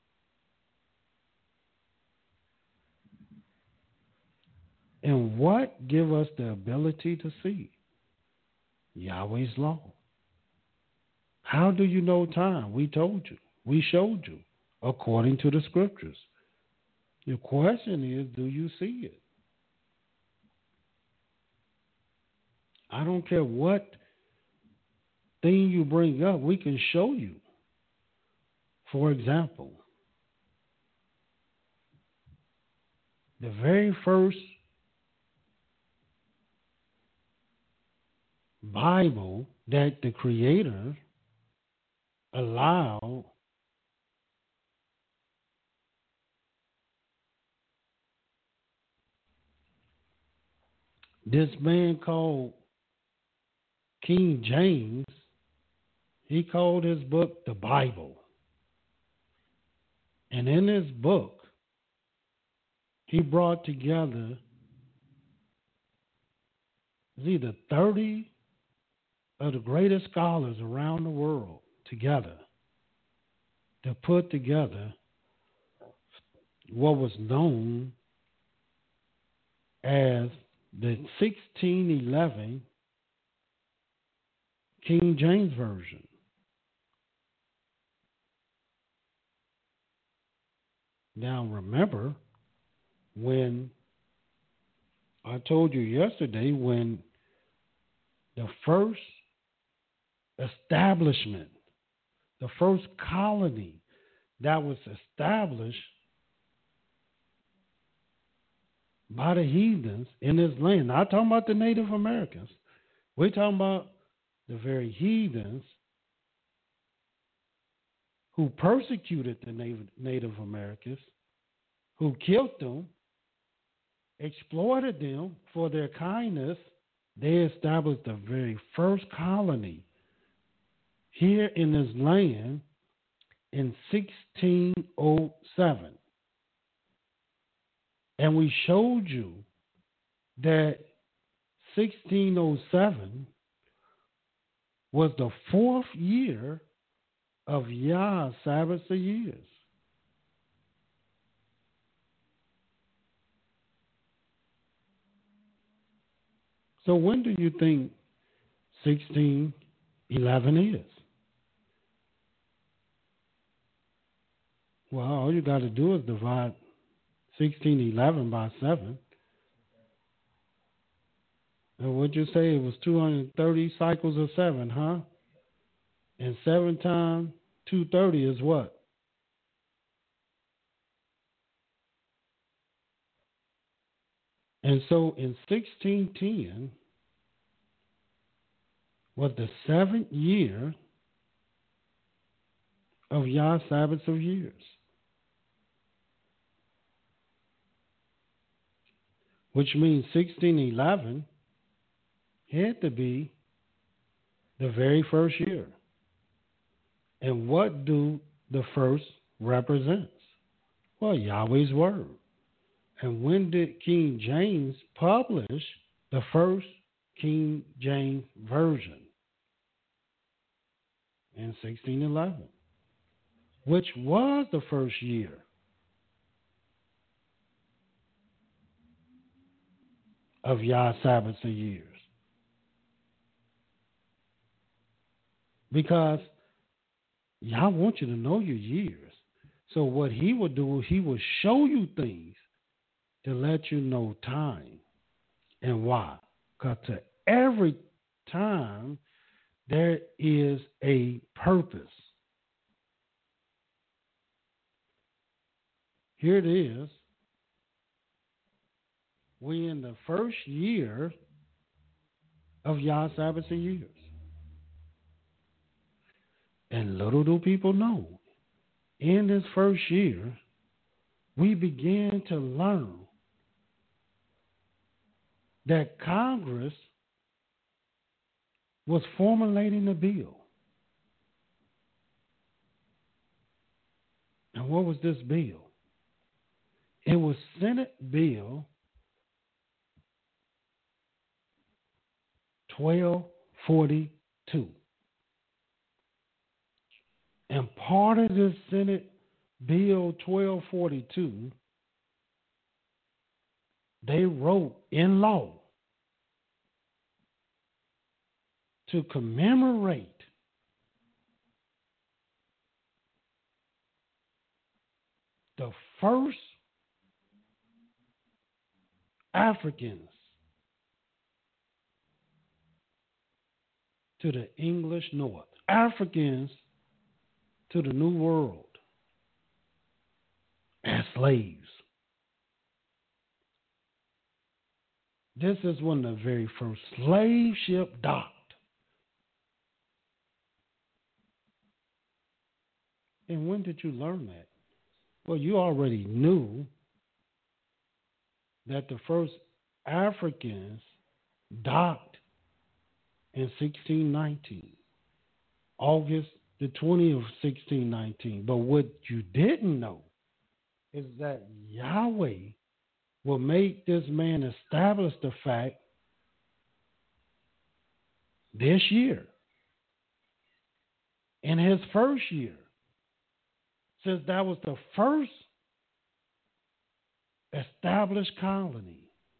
And what give us the ability to see? Yahweh's law. How do you know time? We told you. We showed you according to the scriptures. The question is, do you see it? I don't care what thing you bring up, we can show you. For example, the very first Bible that the Creator allowed this man called King James, he called his book the Bible. And in this book, he brought together either thirty of the greatest scholars around the world together to put together what was known as the sixteen eleven King James Version. Now remember, when I told you yesterday, when the first establishment, the first colony that was established by the heathens in this land, not talking about the Native Americans, we're talking about the very heathens who persecuted the Native, Native Americans, who killed them, exploited them for their kindness, they established the very first colony here in this land in sixteen oh seven. And we showed you that sixteen oh seven was the fourth year of Yah Sabbath of years. So when do you think sixteen eleven is? Well, all you got to do is divide sixteen eleven by seven. And what'd you say? It was two hundred thirty cycles of seven, huh? And seven times two hundred thirty is what? And so in sixteen ten was the seventh year of Yah Sabbath of years. Which means sixteen eleven had to be the very first year. And what do the first represents? Well, Yahweh's word. And when did King James publish the first King James Version? In sixteen eleven, which was the first year of Yah Sabbath of years. Because Yah wants you to know your years. So what he will do, he will show you things to let you know time. And why? Because to every time there is a purpose. Here it is. We're in the first year of Yah Sabbath of years. And little do people know, in this first year, we began to learn that Congress was formulating a bill. And what was this bill? It was Senate Bill twelve forty-two. And part of this Senate Bill twelve forty-two, they wrote in law to commemorate the first Africans to the English North, Africans to the New World as slaves. This is when the very first slave ship docked. And when did you learn that? Well, you already knew that the first Africans docked in sixteen nineteen, August the twentieth of sixteen nineteen. But what you didn't know is that Yahweh will make this man establish the fact this year, in his first year, since that was the first established colony.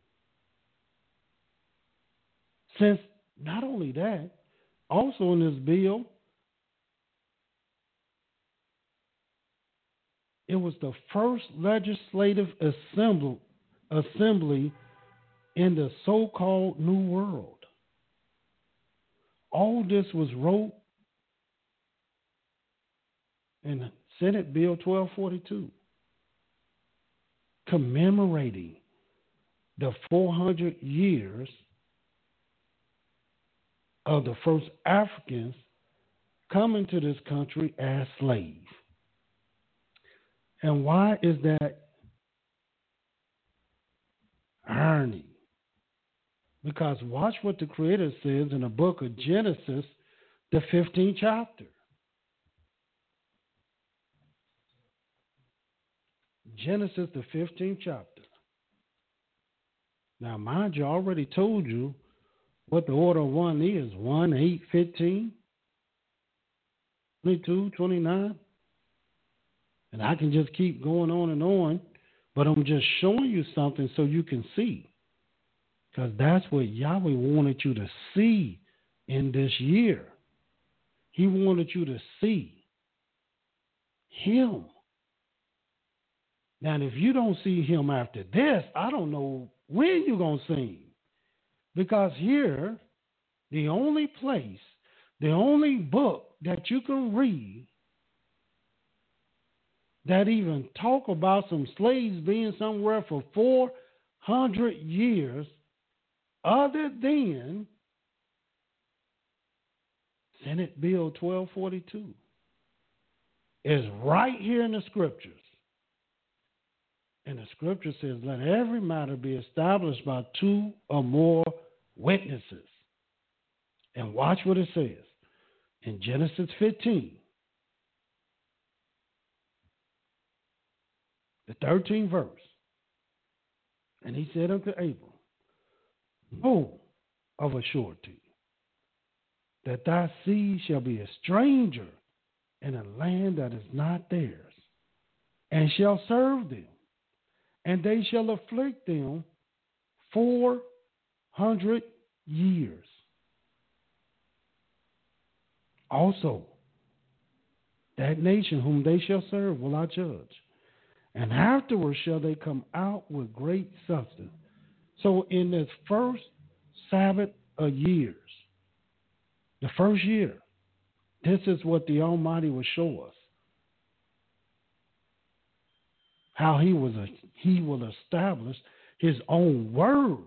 Since not only that, also in this bill, it was the first legislative assembly, assembly in the so-called New World. All this was wrote in Senate Bill twelve forty-two, commemorating the four hundred years of the first Africans coming to this country as slaves. And why is that irony? Because watch what the Creator says in the book of Genesis, the fifteenth chapter. Genesis, the fifteenth chapter. Now, mind you, I already told you what the order of one is. one, eight, fifteen, twenty-two, twenty-nine. And I can just keep going on and on, but I'm just showing you something so you can see. Because that's what Yahweh wanted you to see in this year. He wanted you to see Him. Now, if you don't see Him after this, I don't know when you're going to see Him. Because here, the only place, the only book that you can read that even talk about some slaves being somewhere for four hundred years other than Senate Bill twelve forty-two is right here in the scriptures. And the scripture says, let every matter be established by two or more witnesses. And watch what it says in Genesis fifteen, the thirteenth verse. And he said unto Abram, know of a surety that thy seed shall be a stranger in a land that is not theirs, and shall serve them, and they shall afflict them four hundred years. Also, that nation whom they shall serve will I judge, and afterwards shall they come out with great substance. So in this first Sabbath of years, the first year, this is what the Almighty will show us. How he was a, he will establish his own word.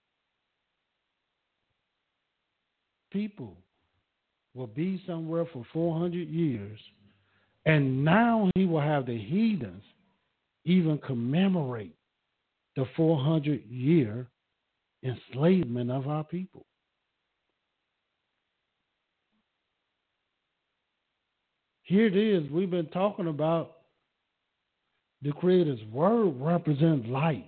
People will be somewhere for four hundred years, and now he will have the heathens even commemorate the four hundred year enslavement of our people. Here it is. We've been talking about the Creator's word represents light.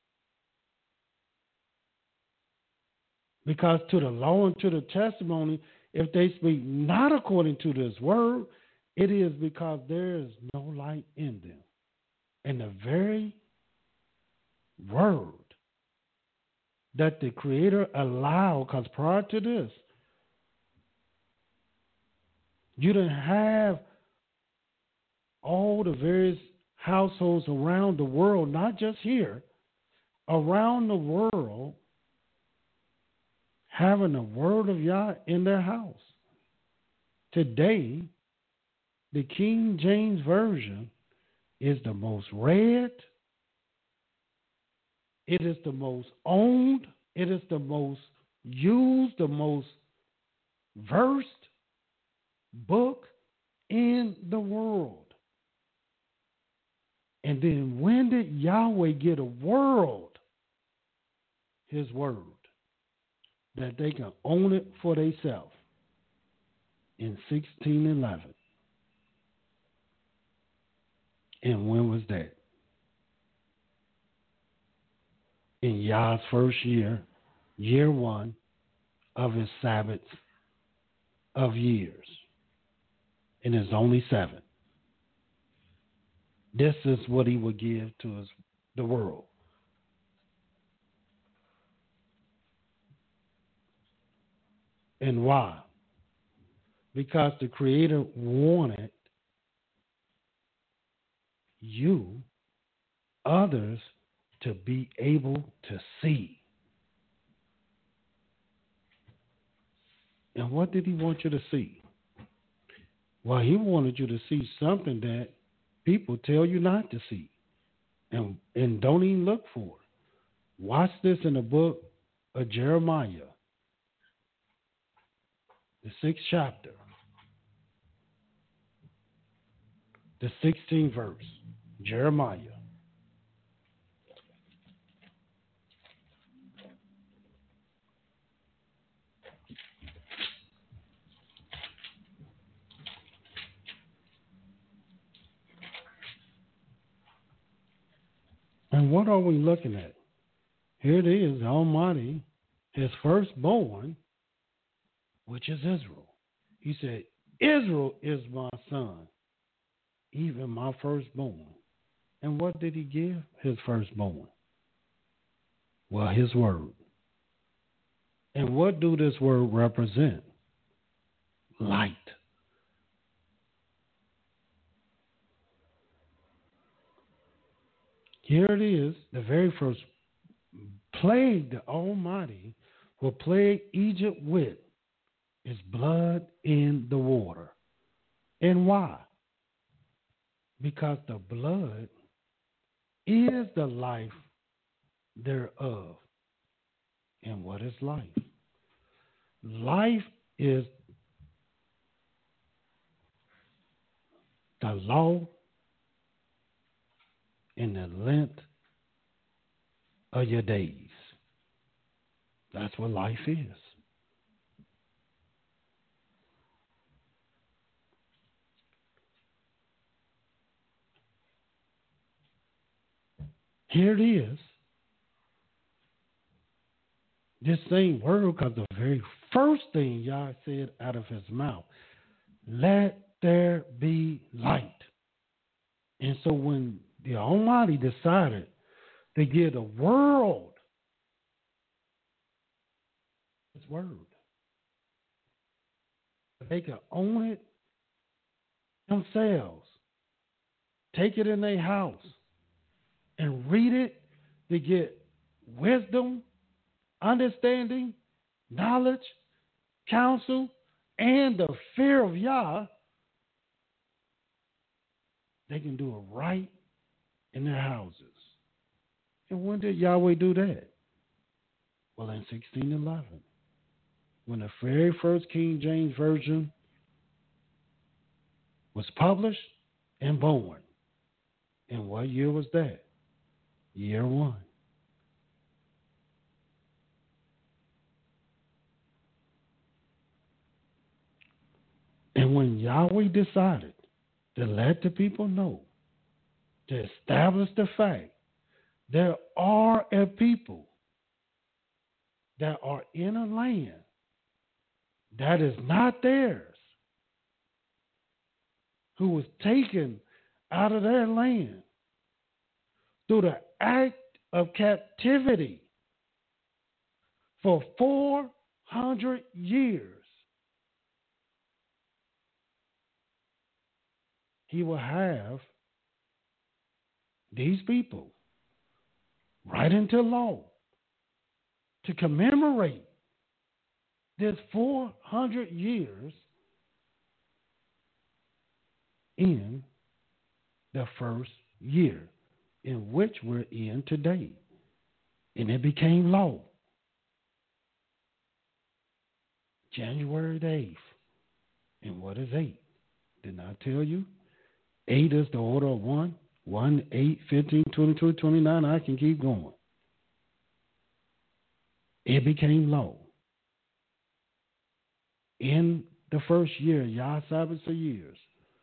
Because to the law and to the testimony, if they speak not according to this word, it is because there is no light in them. And the very word that the Creator allowed, because prior to this, you didn't have all the various households around the world, not just here, around the world, having the word of Yah in their house. Today, the King James Version is the most read, it is the most owned, it is the most used, the most versed book in the world. And then when did Yahweh get a world? His word. That they can own it for themselves. In sixteen eleven. And when was that? In Yah's first year, year one of his Sabbath of years. And it's only seven. This is what he would give to his, the world. And why? Because the Creator wanted you, others, to be able to see. And what did he want you to see? Well, he wanted you to see something that people tell you not to see and, and don't even look for. Watch this in the book of Jeremiah. the sixth chapter, the sixteenth verse, Jeremiah. And what are we looking at? Here it is, the Almighty, his firstborn, which is Israel. He said, Israel is my son, even my firstborn. And what did he give? His firstborn. Well, his word. And what do this word represent? Light. Here it is, the very first plague the Almighty will plague Egypt with is blood in the water. And why? Because the blood is the life thereof. And what is life? Life is the law and the length of your days. That's what life is. Here it is. This same word, because the very first thing Yah said out of his mouth, let there be light. And so when the Almighty decided to give the world his word, they could own it themselves, take it in their house, and read it to get wisdom, understanding, knowledge, counsel, and the fear of Yah, they can do it right in their houses. And when did Yahweh do that? Well, in sixteen eleven, when the very first King James Version was published and born. And what year was that? Year one. And when Yahweh decided to let the people know, to establish the fact, there are a people that are in a land that is not theirs, who was taken out of their land through the act of captivity for four hundred years. He will have these people write into law to commemorate this four hundred years in the first year in which we're in today. And it became law. January the eighth. And what is eight? Didn't I tell you? Eight is the order of one. One, eight, fifteen, twenty-two, twenty-nine. I can keep going. It became law. In the first year, Yah Sabbath of years.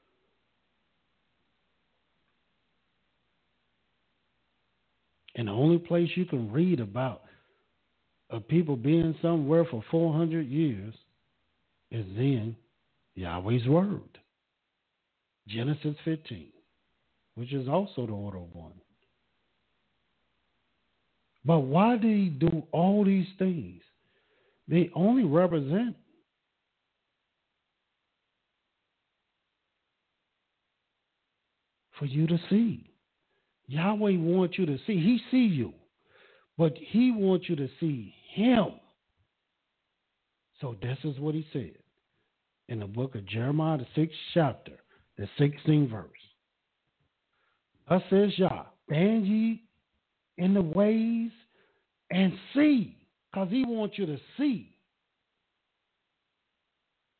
And the only place you can read about a people being somewhere for four hundred years is in Yahweh's word. Genesis fifteen, which is also the order of one. But why did he do all these things? They only represent for you to see. Yahweh wants you to see. He see you, but he wants you to see him. So this is what he said in the book of Jeremiah, the sixth chapter, the sixteenth verse. Thus says Yah, stand ye in the ways and see, because he wants you to see.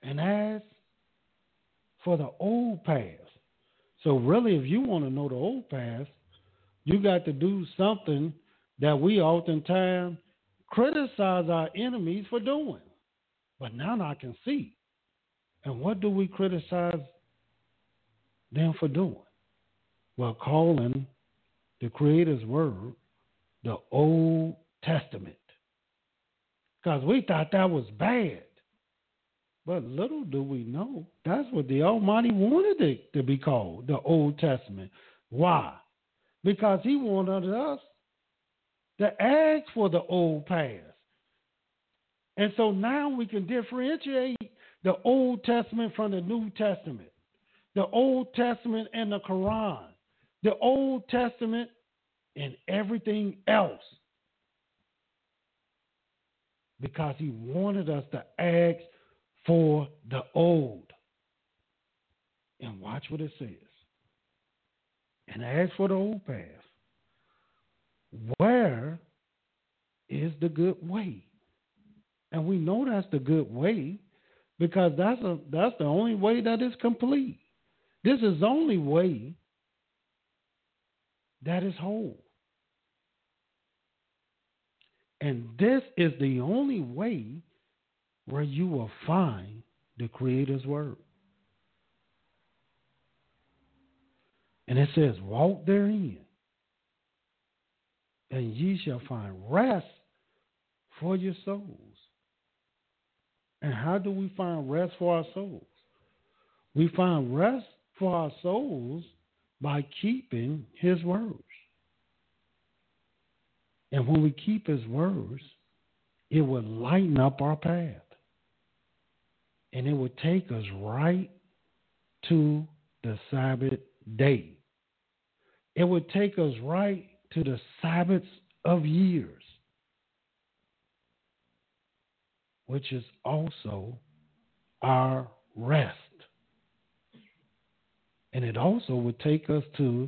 and ask for the old past. So really, if you want to know the old past, you got to do something that we oftentimes criticize our enemies for doing. But now I can see. And what do we criticize them for doing? Well, calling the Creator's Word the Old Testament. Because we thought that was bad. But little do we know, that's what the Almighty wanted it to be called, the Old Testament. Why? Because He wanted us to ask for the old past. And so now we can differentiate the Old Testament from the New Testament, the Old Testament and the Quran, the Old Testament and everything else. Because He wanted us to ask for the old. And watch what it says. And ask for the old path. Where is the good way? And we know that's the good way because that's a that's the only way that is complete. This is the only way that is whole. And this is the only way where you will find the Creator's Word. And it says, walk therein, and ye shall find rest for your souls. And how do we find rest for our souls? We find rest for our souls by keeping His words. And when we keep His words, it will lighten up our path. And it will take us right to the Sabbath day. It would take us right to the Sabbaths of years, which is also our rest. And it also would take us to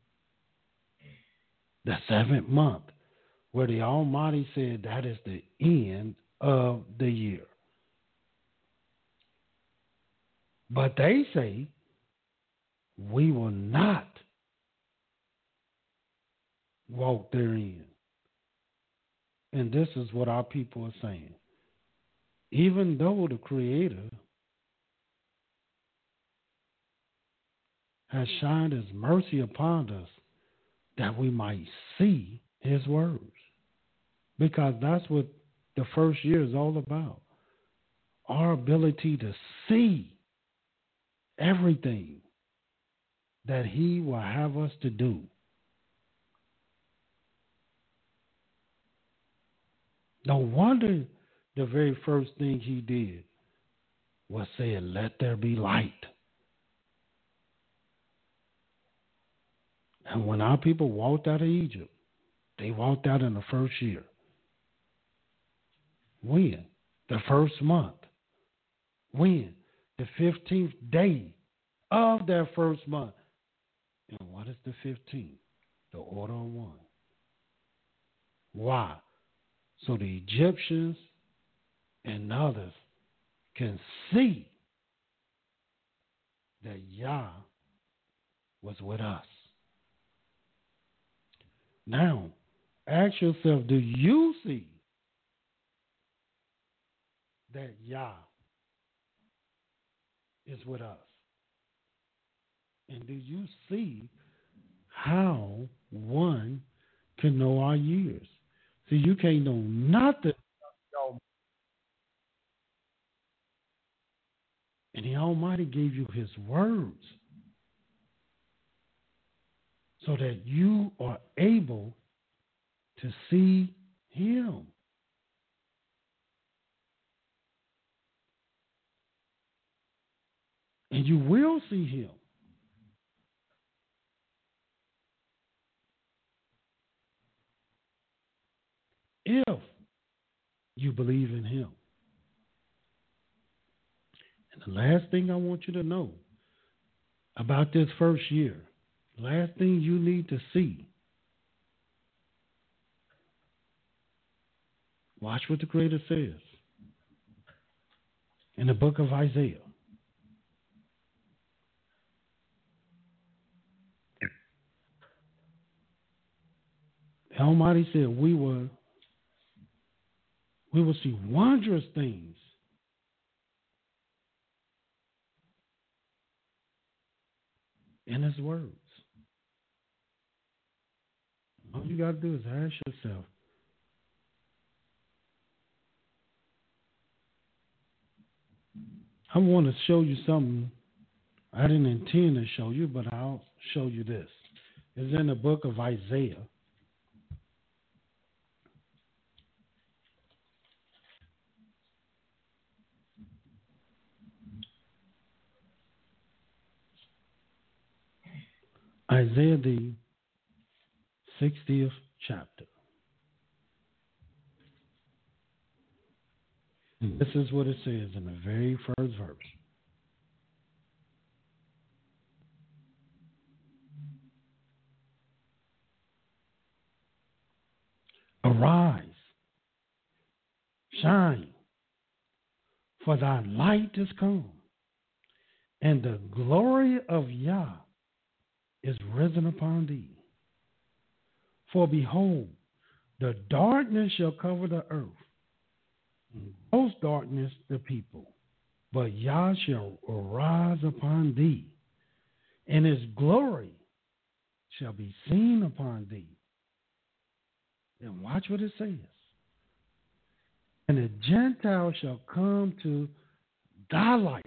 the seventh month, where the Almighty said that is the end of the year. But they say, we will not walk therein. And this is what our people are saying. Even though the Creator has shined His mercy upon us, that we might see His words. Because that's what the first year is all about. Our ability to see everything that He will have us to do. No wonder the very first thing He did was say, let there be light. And when our people walked out of Egypt, they walked out in the first year. When? The first month. When? The fifteenth day of their first month. And what is the fifteenth? The order of one. Why? So the Egyptians and others can see that Yah was with us. Now, ask yourself, do you see that Yah is with us? And do you see how one can know our years? See, you can't know nothing. And the Almighty gave you His words so that you are able to see Him. And you will see Him. If you believe in Him. And the last thing I want you to know about this first year, last thing you need to see, watch what the Creator says. in the book of Isaiah. The Almighty said we will, we will see wondrous things in His words. All you got to do is ask yourself, I want to show you something I didn't intend to show you, but I'll show you this. It's in the book of Isaiah. Isaiah, the sixtieth chapter. And this is what it says in the very first verse. Arise, shine, for thy light is come, and the glory of Yah is risen upon thee. For behold, the darkness shall cover the earth, and gross darkness the people. But Yah shall arise upon thee, and his glory shall be seen upon thee. And watch what it says. And the Gentiles shall come to thy light,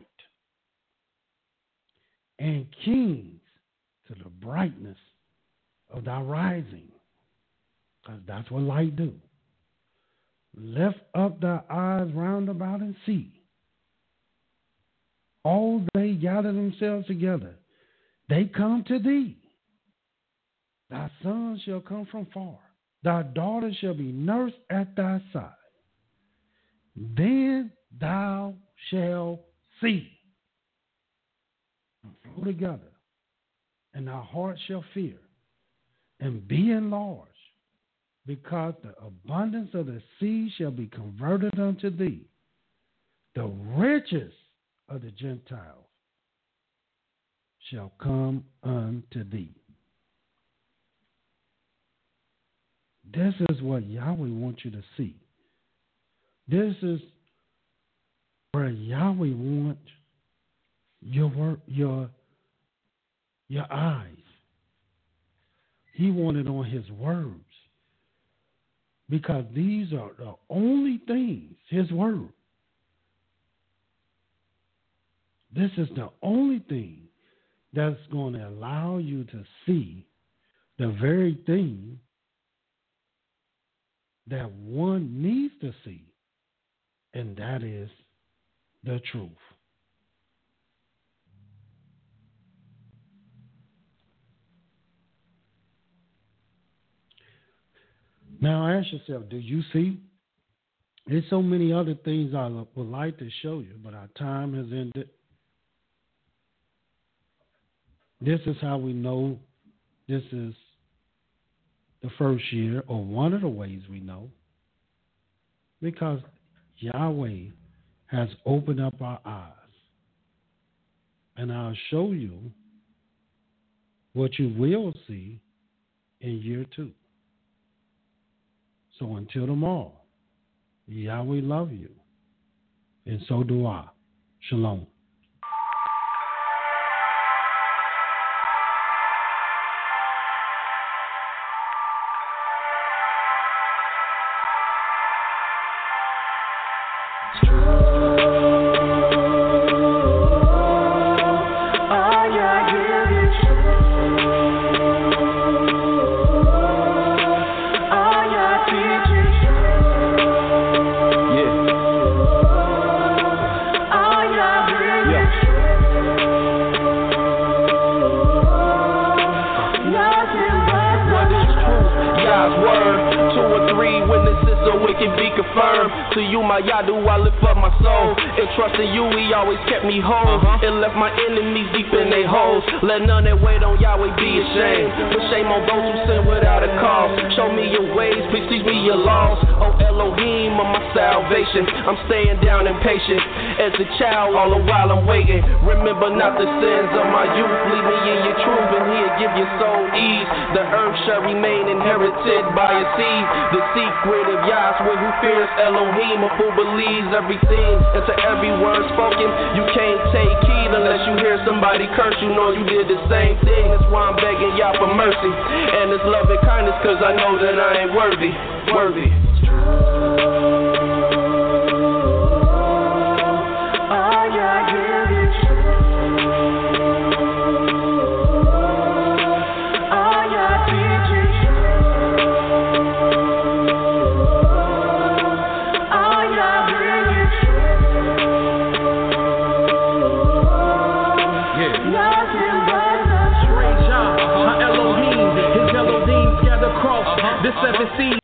and kings to the brightness of thy rising. Because that's what light do. Lift up thy eyes round about and see. All they gather themselves together, they come to thee. Thy sons shall come from far. Thy daughters shall be nursed at thy side. Then thou shalt see and flow together, and thy heart shall fear and be enlarged, because the abundance of the sea shall be converted unto thee. The riches of the Gentiles shall come unto thee. This is what Yahweh wants you to see. This is where Yahweh wants your work, your, your eyes. He wanted on his words. Because these are the only things, his word. This is the only thing that's going to allow you to see the very thing that one needs to see, and that is the truth. Now ask yourself, do you see? There's so many other things I would like to show you, but our time has ended. This is how we know this is the first year, or one of the ways we know, because Yahweh has opened up our eyes. And I'll show you what you will see in year two. So until tomorrow, Yahweh love you, and so do I. Shalom. To you, my Yadu, I lift up my soul. And trusting you, he always kept me whole. Uh-huh. And left my enemies deep in their holes. Let none that wait on Yahweh be ashamed. But shame on those who sin without a cause. Show me your ways, please teach me your laws. Oh Elohim of my salvation, I'm staying down and patient. as a child, all the while I'm waiting. Remember not the sins of my youth. Lead me in your truth, and He'll give your soul ease. The earth shall remain inherited by a seed. The secret of Yahweh who fears Elohim, a fool believes everything. And to every word spoken, you can't take heed unless you hear somebody curse. You know you did the same thing. That's why I'm begging Yah for mercy and His love and kindness, cause I know that I ain't worthy. Worthy. The seven seas